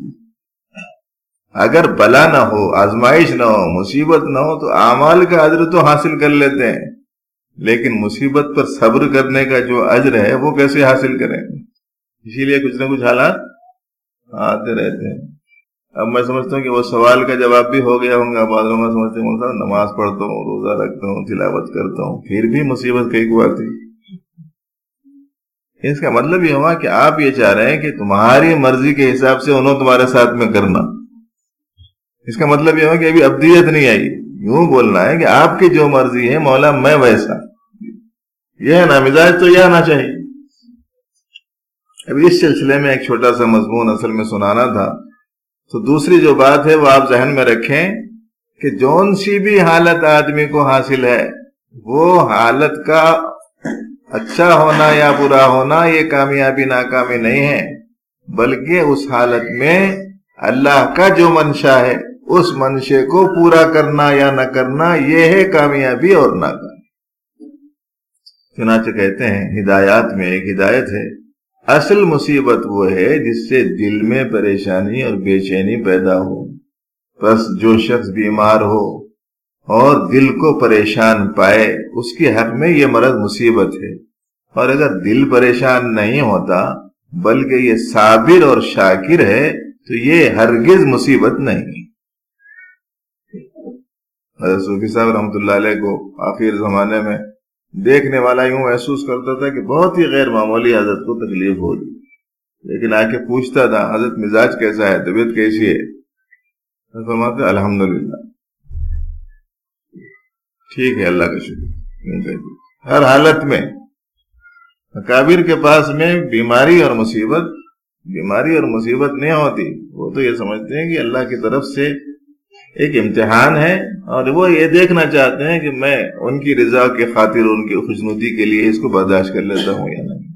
اگر بلا نہ ہو، آزمائش نہ ہو، مصیبت نہ ہو تو اعمال کا اجر تو حاصل کر لیتے ہیں، لیکن مصیبت پر صبر کرنے کا جو اجر ہے وہ کیسے حاصل کریں گے؟ اسی لیے کچھ نہ کچھ حالات آتے رہتے ہیں. اب میں سمجھتا ہوں کہ وہ سوال کا جواب بھی ہو گیا ہوں گا. بعض لوگ سمجھتے ہیں صاحب نماز پڑھتا ہوں، روزہ رکھتا ہوں، تلاوت کرتا ہوں، پھر بھی مصیبت کئی کو آتی. اس کا مطلب یہ ہوا کہ آپ یہ چاہ رہے ہیں کہ تمہاری مرضی کے حساب سے انہوں تمہارے ساتھ میں کرنا. اس کا مطلب یہ ہوا کہ ابھی ابدیت نہیں آئی. یوں بولنا ہے کہ آپ کی جو مرضی ہے مولا میں ویسا. یہ ہے نا مزاج، تو یہ آنا چاہیے. ابھی اس سلسلے میں ایک چھوٹا سا مضمون اصل میں سنانا تھا. تو دوسری جو بات ہے وہ آپ ذہن میں رکھیں کہ جون سی بھی حالت آدمی کو حاصل ہے، وہ حالت کا اچھا ہونا یا برا ہونا یہ کامیابی ناکامی نہیں ہے، بلکہ اس حالت میں اللہ کا جو منشا ہے اس منشے کو پورا کرنا یا نہ کرنا، یہ ہے کامیابی اور ناکامی. چنانچہ کہتے ہیں ہدایات میں ایک ہدایت ہے، اصل مصیبت وہ ہے جس سے دل میں پریشانی اور بے چینی پیدا ہو. بس جو شخص بیمار ہو اور دل کو پریشان پائے اس کے حق میں یہ مرض مصیبت ہے. اور اگر دل پریشان نہیں ہوتا بلکہ یہ صابر اور شاکر ہے تو یہ ہرگز مصیبت نہیں. حضرت صوفی صاحب رحمۃ اللہ علیہ کو آخر زمانے میں دیکھنے والا یوں محسوس کرتا تھا کہ بہت ہی غیر معمولی حضرت کو تکلیف ہو رہی، لیکن آ کے پوچھتا تھا حضرت مزاج کیسا ہے، طبیعت کیسی ہے؟ فرماتے الحمدللہ ٹھیک ہے، اللہ کا شکر. ہر حالت میں اکابر کے پاس میں بیماری اور مصیبت بیماری اور مصیبت نہیں ہوتی. وہ تو یہ سمجھتے ہیں کہ اللہ کی طرف سے ایک امتحان ہے اور وہ یہ دیکھنا چاہتے ہیں کہ میں ان کی رضا کی خاطر ان کی خوشنودی کے لیے اس کو برداشت کر لیتا ہوں یا نہیں.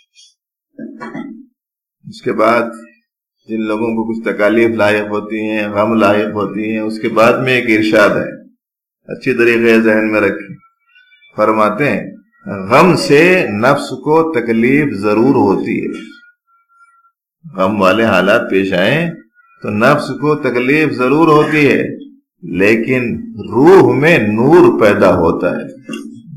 اس کے بعد جن لوگوں کو کچھ تکالیف لاحق ہوتی ہیں، غم لاحق ہوتی ہیں، اس کے بعد میں ایک ارشاد ہے، اچھی طریقے ذہن میں رکھیں. فرماتے ہیں غم سے نفس کو تکلیف ضرور ہوتی ہے. غم والے حالات پیش آئیں تو نفس کو تکلیف ضرور ہوتی ہے، لیکن روح میں نور پیدا ہوتا ہے،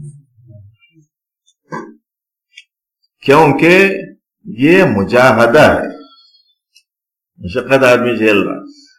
کیونکہ یہ مجاہدہ ہے. مشقت آدمی جھیل رہا.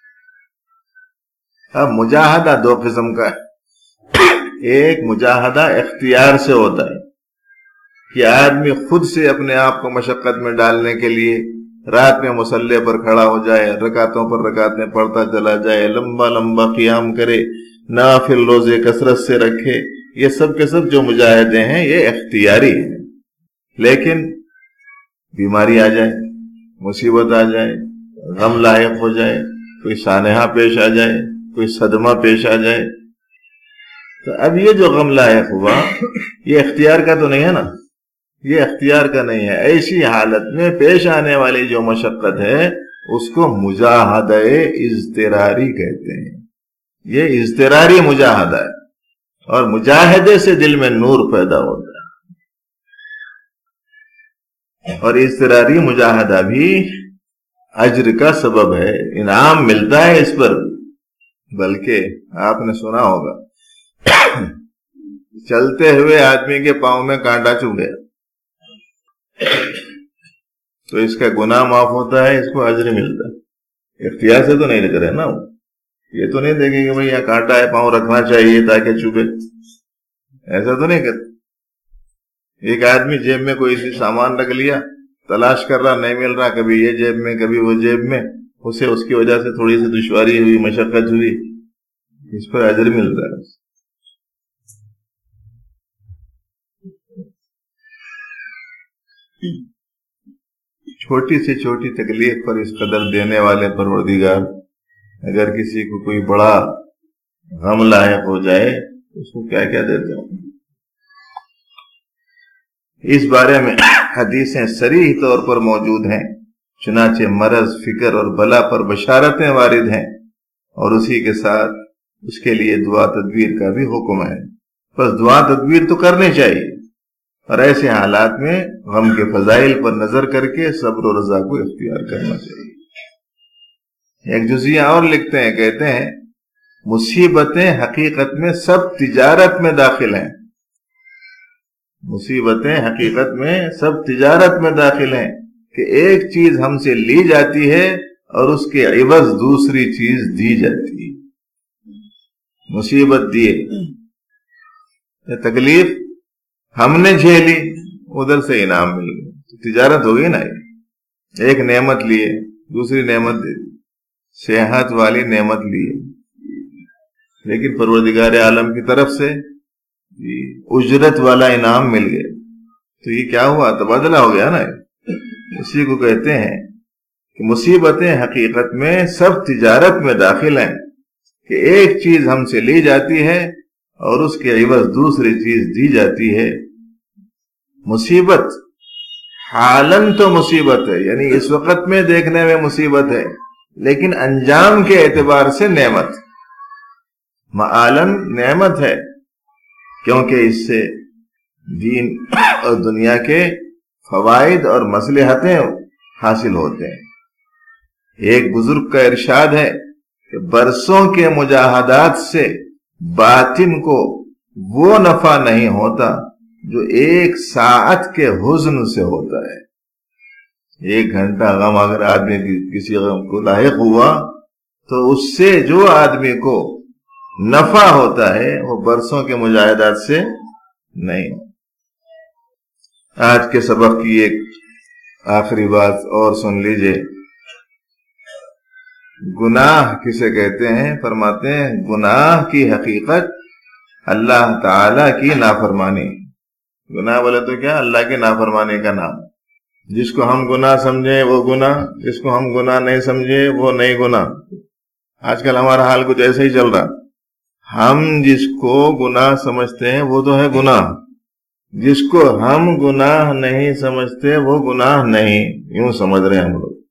اب مجاہدہ دو قسم کا ہے. ایک مجاہدہ اختیار سے ہوتا ہے کہ آدمی خود سے اپنے آپ کو مشقت میں ڈالنے کے لیے رات میں مصلی پر کھڑا ہو جائے، رکعتوں پر رکعتیں پڑھتا چلا جائے، لمبا لمبا قیام کرے، نافل روزے کثرت سے رکھے. یہ سب کے سب جو مجاہدے ہیں یہ اختیاری ہیں. لیکن بیماری آ جائے، مصیبت آ جائے، غم لاحق ہو جائے، کوئی سانحہ پیش آ جائے، کوئی صدمہ پیش آ جائے، تو اب یہ جو غم لاحق ہوا یہ اختیار کا تو نہیں ہے نا، یہ اختیار کا نہیں ہے. ایسی حالت میں پیش آنے والی جو مشقت ہے اس کو مجاہدہ اضطراری کہتے ہیں. یہ اضطراری مجاہدہ ہے اور مجاہدے سے دل میں نور پیدا ہوتا ہے. اور اضطراری مجاہدہ بھی اجر کا سبب ہے، انعام ملتا ہے اس پر. بلکہ آپ نے سنا ہوگا چلتے ہوئے آدمی کے پاؤں میں کانٹا چبھ گیا تو اس کا گناہ معاف ہوتا ہے، اس کو اجر ملتا ہے. اختیار سے تو نہیں کرے نا، وہ یہ تو نہیں دیکھے کہ بھئی یہاں کانٹا ہے پاؤں رکھنا چاہیے تاکہ چبھے، ایسا تو نہیں کرتے. ایک آدمی جیب میں کوئی سی سامان رکھ لیا، تلاش کر رہا نہیں مل رہا، کبھی یہ جیب میں کبھی وہ جیب میں، اسے اس کی وجہ سے تھوڑی سی دشواری ہوئی، مشقت ہوئی، اس پر اجر مل رہا ہے. چھوٹی سے چھوٹی تکلیف پر اس قدر دینے والے پروردگار اگر کسی کو کوئی بڑا غم لاحق ہو جائے اس کو کیا کیا دیتے ہیں. اس بارے میں حدیثیں صریح طور پر موجود ہیں، چنانچہ مرض، فکر اور بلا پر بشارتیں وارد ہیں، اور اسی کے ساتھ اس کے لیے دعا تدبیر کا بھی حکم ہے۔ بس دعا تدبیر تو کرنی چاہیے، اور ایسے حالات میں غم کے فضائل پر نظر کر کے صبر و رضا کو اختیار کرنا چاہیے۔ ایک جزیہ اور لکھتے ہیں، کہتے ہیں مصیبتیں حقیقت میں سب تجارت میں داخل ہیں، مصیبتیں حقیقت میں سب تجارت میں داخل ہیں، کہ ایک چیز ہم سے لی جاتی ہے اور اس کے عوض دوسری چیز دی جاتی ہے۔ مصیبت دیے، تکلیف ہم نے جھیلی، ادھر سے انعام مل گیا، تجارت ہوگی نا۔ ایک نعمت لیے، دوسری نعمت دے دی، صحت والی نعمت لیے، لیکن پروردگار عالم کی طرف سے اجرت والا انعام مل گیا، تو یہ کیا ہوا؟ تبادلہ ہو گیا نا۔ اسی کو کہتے ہیں کہ مصیبتیں حقیقت میں سب تجارت میں داخل ہیں، کہ ایک چیز ہم سے لی جاتی ہے اور اس کے عوض دوسری چیز دی جاتی ہے۔ مصیبت حالن تو مصیبت ہے، یعنی اس وقت میں دیکھنے میں مصیبت ہے، لیکن انجام کے اعتبار سے نعمت، معالن نعمت ہے، کیونکہ اس سے دین اور دنیا کے فوائد اور مصلحتیں حاصل ہوتے ہیں۔ ایک بزرگ کا ارشاد ہے کہ برسوں کے مجاہدات سے باطن کو وہ نفع نہیں ہوتا جو ایک ساعت کے حزن سے ہوتا ہے۔ ایک گھنٹہ غم اگر آدمی کسی غم کو لاحق ہوا تو اس سے جو آدمی کو نفع ہوتا ہے وہ برسوں کے مجاہدات سے نہیں۔ آج کے سبق کی ایک آخری بات اور سن لیجئے، گناہ کسے کہتے ہیں؟ فرماتے ہیں گناہ کی حقیقت اللہ تعالی کی نافرمانی۔ گناہ بولے تو کیا؟ اللہ کی نافرمانی کا نام۔ جس کو ہم گناہ سمجھیں وہ گناہ، جس کو ہم گناہ نہیں سمجھے وہ نہیں گناہ۔ آج کل ہمارا حال کچھ ایسا ہی چل رہا، ہم جس کو گناہ سمجھتے ہیں وہ تو ہے گناہ، جس کو ہم گناہ نہیں سمجھتے وہ گناہ نہیں، یوں سمجھ رہے ہیں ہم لوگ۔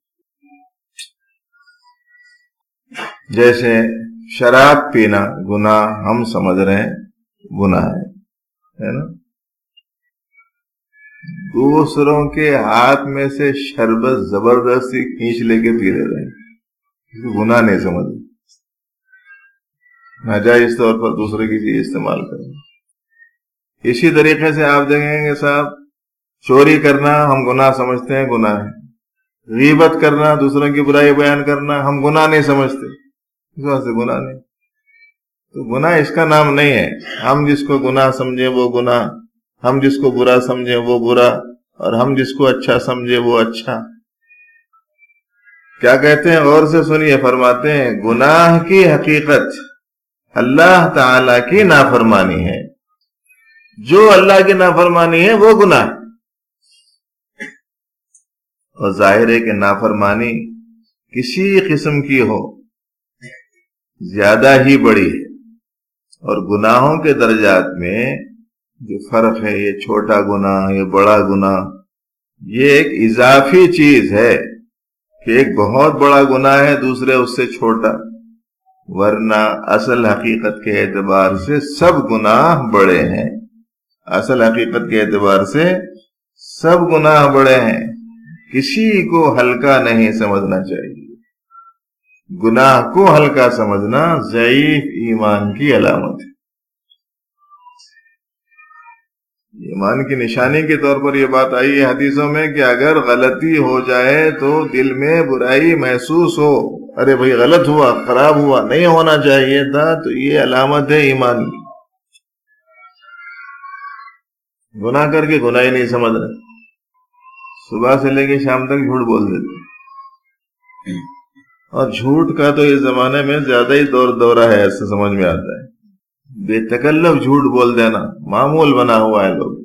جیسے شراب پینا گناہ ہم سمجھ رہے ہیں گناہ ہے نا۔ دوسروں کے ہاتھ میں سے شربت زبردستی کھینچ لے کے پی رہے ہیں، گناہ نہیں سمجھ رہے، ناجائز طور پر دوسرے کی چیز استعمال کریں۔ اسی طریقے سے آپ دیکھیں گے صاحب، چوری کرنا ہم گناہ سمجھتے ہیں، گناہ ہے۔ غیبت کرنا، دوسروں کی برائی بیان کرنا ہم گناہ نہیں سمجھتے، اس وجہ سے گناہ نہیں۔ تو گناہ اس کا نام نہیں ہے۔ ہم جس کو گناہ سمجھے وہ گناہ، ہم جس کو برا سمجھے وہ برا، اور ہم جس کو اچھا سمجھے وہ اچھا۔ کیا کہتے ہیں؟ غور سے سنیے، فرماتے ہیں گناہ کی حقیقت اللہ تعالی کی نافرمانی ہے۔ جو اللہ کی نافرمانی ہے وہ گناہ، اور ظاہر ہے کہ نافرمانی کسی قسم کی ہو زیادہ ہی بڑی ہے، اور گناہوں کے درجات میں جو فرق ہے، یہ چھوٹا گناہ، یہ بڑا گناہ، یہ ایک اضافی چیز ہے کہ ایک بہت بڑا گناہ ہے، دوسرے اس سے چھوٹا، ورنہ اصل حقیقت کے اعتبار سے سب گناہ بڑے ہیں۔ اصل حقیقت کے اعتبار سے سب گناہ بڑے ہیں، کسی کو ہلکا نہیں سمجھنا چاہیے۔ گناہ کو ہلکا سمجھنا ضعیف ایمان کی علامت ہے۔ ایمان کی نشانی کے طور پر یہ بات آئی ہے حدیثوں میں کہ اگر غلطی ہو جائے تو دل میں برائی محسوس ہو، ارے بھائی غلط ہوا، خراب ہوا، نہیں ہونا چاہیے تھا، تو یہ علامت ہے ایمان کی۔ گناہ کر کے گناہ ہی نہیں سمجھ رہے، صبح سے لے کے شام تک جھوٹ بول دیتے، اور جھوٹ کا تو اس زمانے میں زیادہ ہی دور دورہ ہے، ایسے سمجھ میں آتا ہے۔ بے تکلف جھوٹ بول دینا معمول بنا ہوا ہے لوگ،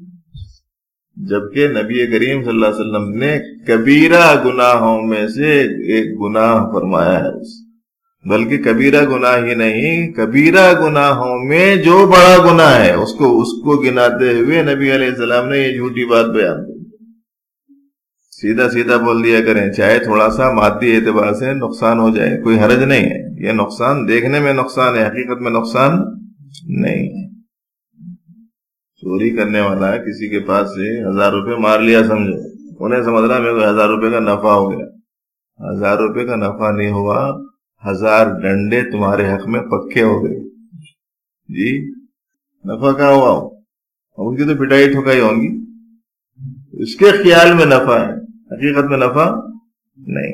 جبکہ نبی کریم صلی اللہ علیہ وسلم نے کبیرہ گناہوں میں سے ایک گناہ فرمایا ہے، بلکہ کبیرہ گناہ ہی نہیں، کبیرہ گناہوں میں جو بڑا گناہ ہے اس کو اس کو گناتے ہوئے نبی علیہ السلام نے یہ جھوٹی بات بیان کی. سیدھا سیدھا بول دیا کریں، چاہے تھوڑا سا مادی اعتبار سے نقصان ہو جائے کوئی حرج نہیں ہے. یہ نقصان دیکھنے میں نقصان ہے، حقیقت میں نقصان نہیں ہے. چوری کرنے والا کسی کے پاس سے ہزار روپے مار لیا سمجھو، انہیں سمجھ رہا میرے کو ہزار روپے کا نفع ہو گیا. ہزار روپے کا نفع نہیں ہوا، ہزار ڈنڈے تمہارے حق میں پکے ہو گئے. جی نفع کہاں ہوا؟ ان کی تو پٹائی ٹھکائی ہوں گی. اس کے خیال میں نفع ہے، حقیقت میں نفع نہیں.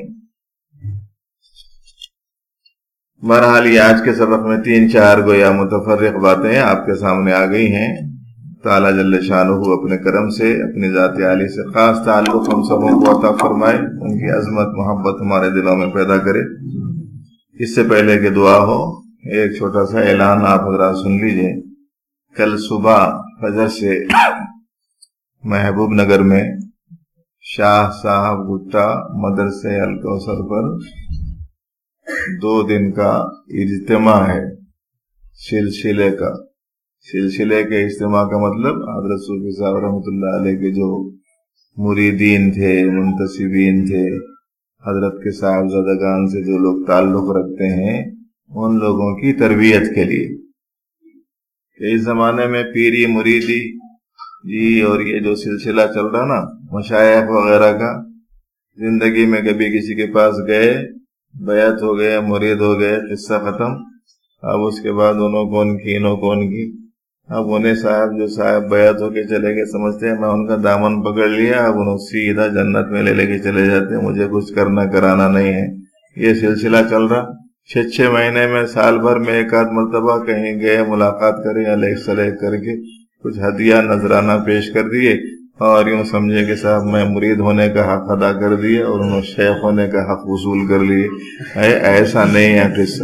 بہرحال یہ آج کے سبق میں تین چار گویا متفرق باتیں آپ کے سامنے آ گئی ہیں. تعالیٰ جل شانہ اپنے کرم سے اپنی ذات عالی سے خاص تعلق ہم سبوں کو عطا فرمائے، ان کی عظمت محبت ہمارے دلوں میں پیدا کرے. اس سے پہلے کہ دعا ہو، ایک چھوٹا سا اعلان آپ حضرات سن لیجئے. کل صبح فجر سے محبوب نگر میں شاہ صاحب بھٹا مدرسے الکوثر پر دو دن کا اجتماع ہے. سلسلے کا سلسلے کے اجتماع کا مطلب حضرت صوفی صاحب رحمۃ اللہ علیہ کے جو مریدین تھے، منتسبین تھے، حضرت کے صاحبزادگان سے جو لوگ تعلق رکھتے ہیں، ان لوگوں کی تربیت کے لیے. اس زمانے میں پیری مریدی جی اور یہ جو سلسلہ چل رہا نا مشائخ وغیرہ کا، زندگی میں کبھی کسی کے پاس گئے، بیعت ہو گئے، مرید ہو گئے، قصہ ختم. اب اس کے بعد انہوں کون کی انہوں کون کی. اب انہیں صاحب جو صاحب بیعت ہو کے چلے گئے سمجھتے ہیں میں ان کا دامن پکڑ لیا، اب انہوں سیدھا جنت میں لے لے کے چلے جاتے ہیں، مجھے کچھ کرنا کرانا نہیں ہے. یہ سلسلہ چل رہا چھ چھ مہینے میں، سال بھر میں ایک آدھ مرتبہ کہیں گئے، ملاقات کریں، علیہ سلیح کر کے کچھ ہدیہ نذرانہ پیش کر دیے اور یوں سمجھے کہ صاحب میں مرید ہونے کا حق ادا کر دیے اور انہوں شیخ ہونے کا حق وصول کر لیے. ایسا نہیں ہے قصہ.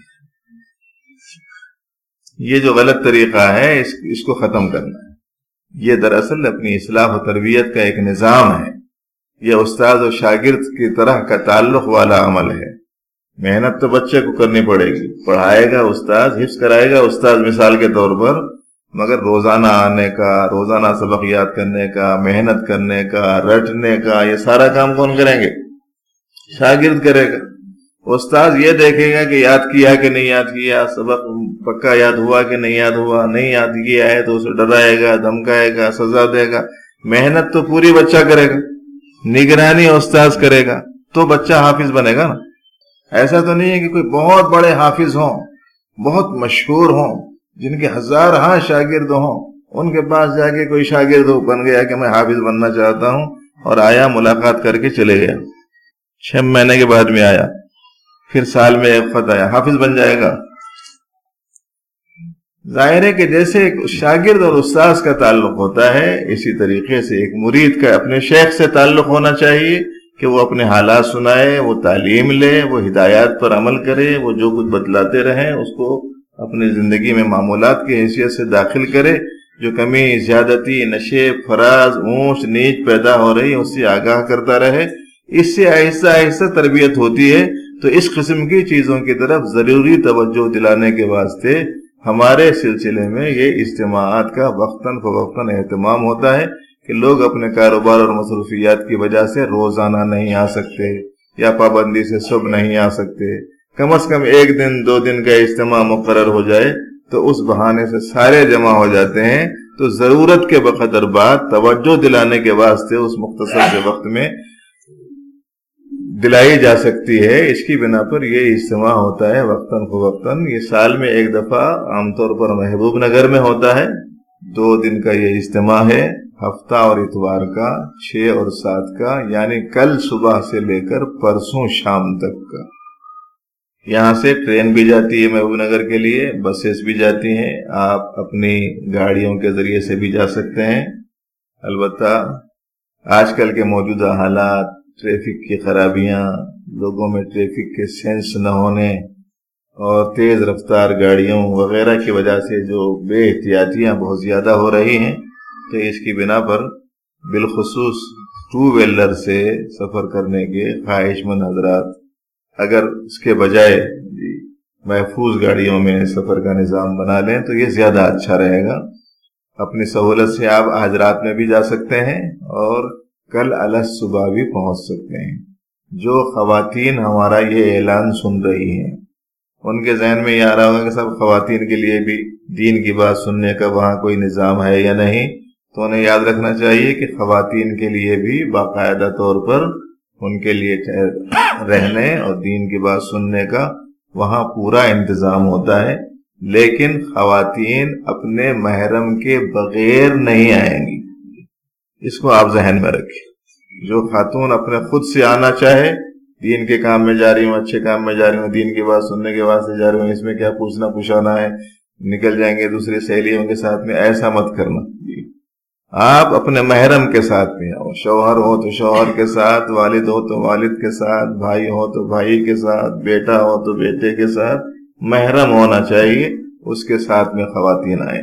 یہ جو غلط طریقہ ہے اس, اس کو ختم کرنا ہے. یہ دراصل اپنی اصلاح و تربیت کا ایک نظام ہے. یہ استاد و شاگرد کی طرح کا تعلق والا عمل ہے. محنت تو بچے کو کرنی پڑے گی، پڑھائے گا استاد، حفظ کرائے گا استاد مثال کے طور پر، مگر روزانہ آنے کا، روزانہ سبق یاد کرنے کا، محنت کرنے کا، رٹنے کا، یہ سارا کام کون کریں گے؟ شاگرد کرے گا. استاد یہ دیکھے گا کہ یاد کیا کہ نہیں یاد کیا، سبق پکا یاد ہوا کہ نہیں یاد ہوا. نہیں یاد کیا ہے تو اسے ڈرائے گا، دھمکائے گا، سزا دے گا. محنت تو پوری بچہ کرے گا، نگرانی استاد کرے گا تو بچہ حافظ بنے گا نا. ایسا تو نہیں ہے کہ کوئی بہت بڑے حافظ ہوں، بہت مشہور ہوں، جن کے ہزار ہاں شاگرد ہوں، ان کے پاس جا کے کوئی شاگرد بن گیا کہ میں حافظ بننا چاہتا ہوں اور آیا، ملاقات کر کے چلے گیا، چھ مہینے کے بعد میں آیا، پھر سال میں ایک خط آیا، حافظ بن جائے گا. ظاہر ہے کہ جیسے ایک شاگرد اور استاذ کا تعلق ہوتا ہے، اسی طریقے سے ایک مرید کا اپنے شیخ سے تعلق ہونا چاہیے کہ وہ اپنے حالات سنائے، وہ تعلیم لے، وہ ہدایات پر عمل کرے، وہ جو کچھ بتلاتے رہیں اس کو اپنی زندگی میں معمولات کی حیثیت سے داخل کرے. جو کمی، زیادتی، نشے، فراز، اونچ نیچ پیدا ہو رہی اس سے آگاہ کرتا رہے. اس سے آہستہ آہستہ تربیت ہوتی ہے. تو اس قسم کی چیزوں کی طرف ضروری توجہ دلانے کے واسطے ہمارے سلسلے میں یہ اجتماعات کا وقتاً فوقتاً اہتمام ہوتا ہے کہ لوگ اپنے کاروبار اور مصروفیات کی وجہ سے روزانہ نہیں آ سکتے یا پابندی سے صبح نہیں آ سکتے. کم از کم ایک دن دو دن کا اجتماع مقرر ہو جائے تو اس بہانے سے سارے جمع ہو جاتے ہیں. تو ضرورت کے بقدر بعد توجہ دلانے کے واسطے اس مختصر سے وقت میں دلائی جا سکتی ہے. اس کی بنا پر یہ اجتماع ہوتا ہے وقتاً فوقتاً. یہ سال میں ایک دفعہ عام طور پر محبوب نگر میں ہوتا ہے. دو دن کا یہ اجتماع ہے، ہفتہ اور اتوار کا، چھ اور سات کا، یعنی کل صبح سے لے کر پرسوں شام تک کا. یہاں سے ٹرین بھی جاتی ہے محبوب نگر کے لیے، بسیز بھی جاتی ہیں، آپ اپنی گاڑیوں کے ذریعے سے بھی جا سکتے ہیں. البتہ آج کل کے موجودہ حالات، ٹریفک کی خرابیاں، لوگوں میں ٹریفک کے سینس نہ ہونے اور تیز رفتار گاڑیوں وغیرہ کی وجہ سے جو بے احتیاطیاں بہت زیادہ ہو رہی ہیں، تو اس کی بنا پر بالخصوص ٹو ویلر سے سفر کرنے کے خواہش مند حضرات اگر اس کے بجائے محفوظ गाड़ियों में सफ़र का निज़ाम बना लें तो ये ज़्यादा अच्छा रहेगा। अपनी सहूलत से आप आज रात में भी जा सकते हैं और कल अलग सुबह भी पहुंच सकते हैं। जो ख़वातीन हमारा ये ऐलान सुन रही हैं उनके जहन में ये आ रहा होगा कि सब ख़वातीन के लिए भी दीन की बात सुनने का वहाँ कोई निज़ाम है या नहीं, तो उन्हें याद रखना चाहिए कि ख़वातीन के लिए भी बाकायदा तौर पर उनके लिए रहने और दीन की बात सुनने का वहाँ पूरा इंतज़ाम होता है। लेकिन ख़वातीन अपने महरम के बगैर नहीं आएंगी, इसको आप जहन में रखें। जो खातून अपने खुद से आना चाहे, दीन के काम में जा रही हूँ, अच्छे काम में जा रही हूँ, दीन की बात सुनने के वास्ते जा रही हूँ, इसमें क्या पूछना पुछाना है, निकल जाएंगे दूसरी सहेलियों के साथ में, ऐसा मत करना। आप अपने महरम के साथ में आओ। शौहर हो तो शौहर के साथ, वालिद हो तो वालिद के साथ, भाई हो तो भाई के साथ, बेटा हो तो बेटे के साथ, महरम होना चाहिए, उसके साथ में ख़वातीन आए।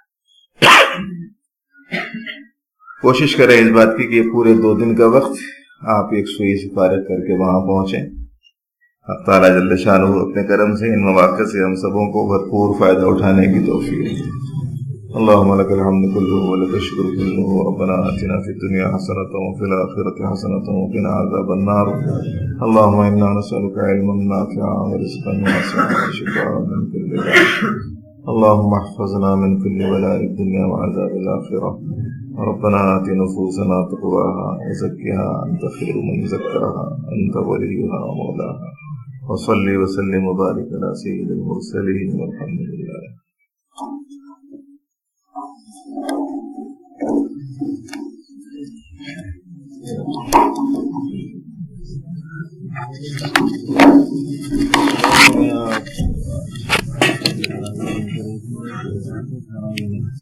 कोशिश करें इस बात की कि पूरे दो दिन का वक्त आप एक सुई से फारिग करके वहां पहुंचे। अल्लाह ताला जल्ल शानुहु अपने करम से इन मौक़े से हम सबों को भरपूर फायदा उठाने की तौफीक दे। अल्लाहुम्मा लकल हम्दु कुल्लुहु व लकल शुक्रू कुल्लुहु, रब्बना आतिना फिद दुनिया हसनतन व फिल आखिरति हसनतन व क़िना अज़ाबन नार। अल्लाहुम्मा इन्ना नसअलुका इल्मन नाफ़िअन व रिज़्क़न वासिअन व शिफ़ाअन मिन कुल्लि दाअ। अल्लाहुम्मा अहफ़िज़ना मिन कुल्लि बलाइद दुनिया व अज़ाबिल आखिरह। रब्बना आति नुफ़ूसना तक़वाहा व ज़क्किहा अंत खैरु मन ज़क्काहा अंत वलियुहा व मौलाहा। व सल्लि व सल्लिम व बारिक अला सय्यिदिल मुरसलीन वल्हम्दुलिल्लाह। Thank you.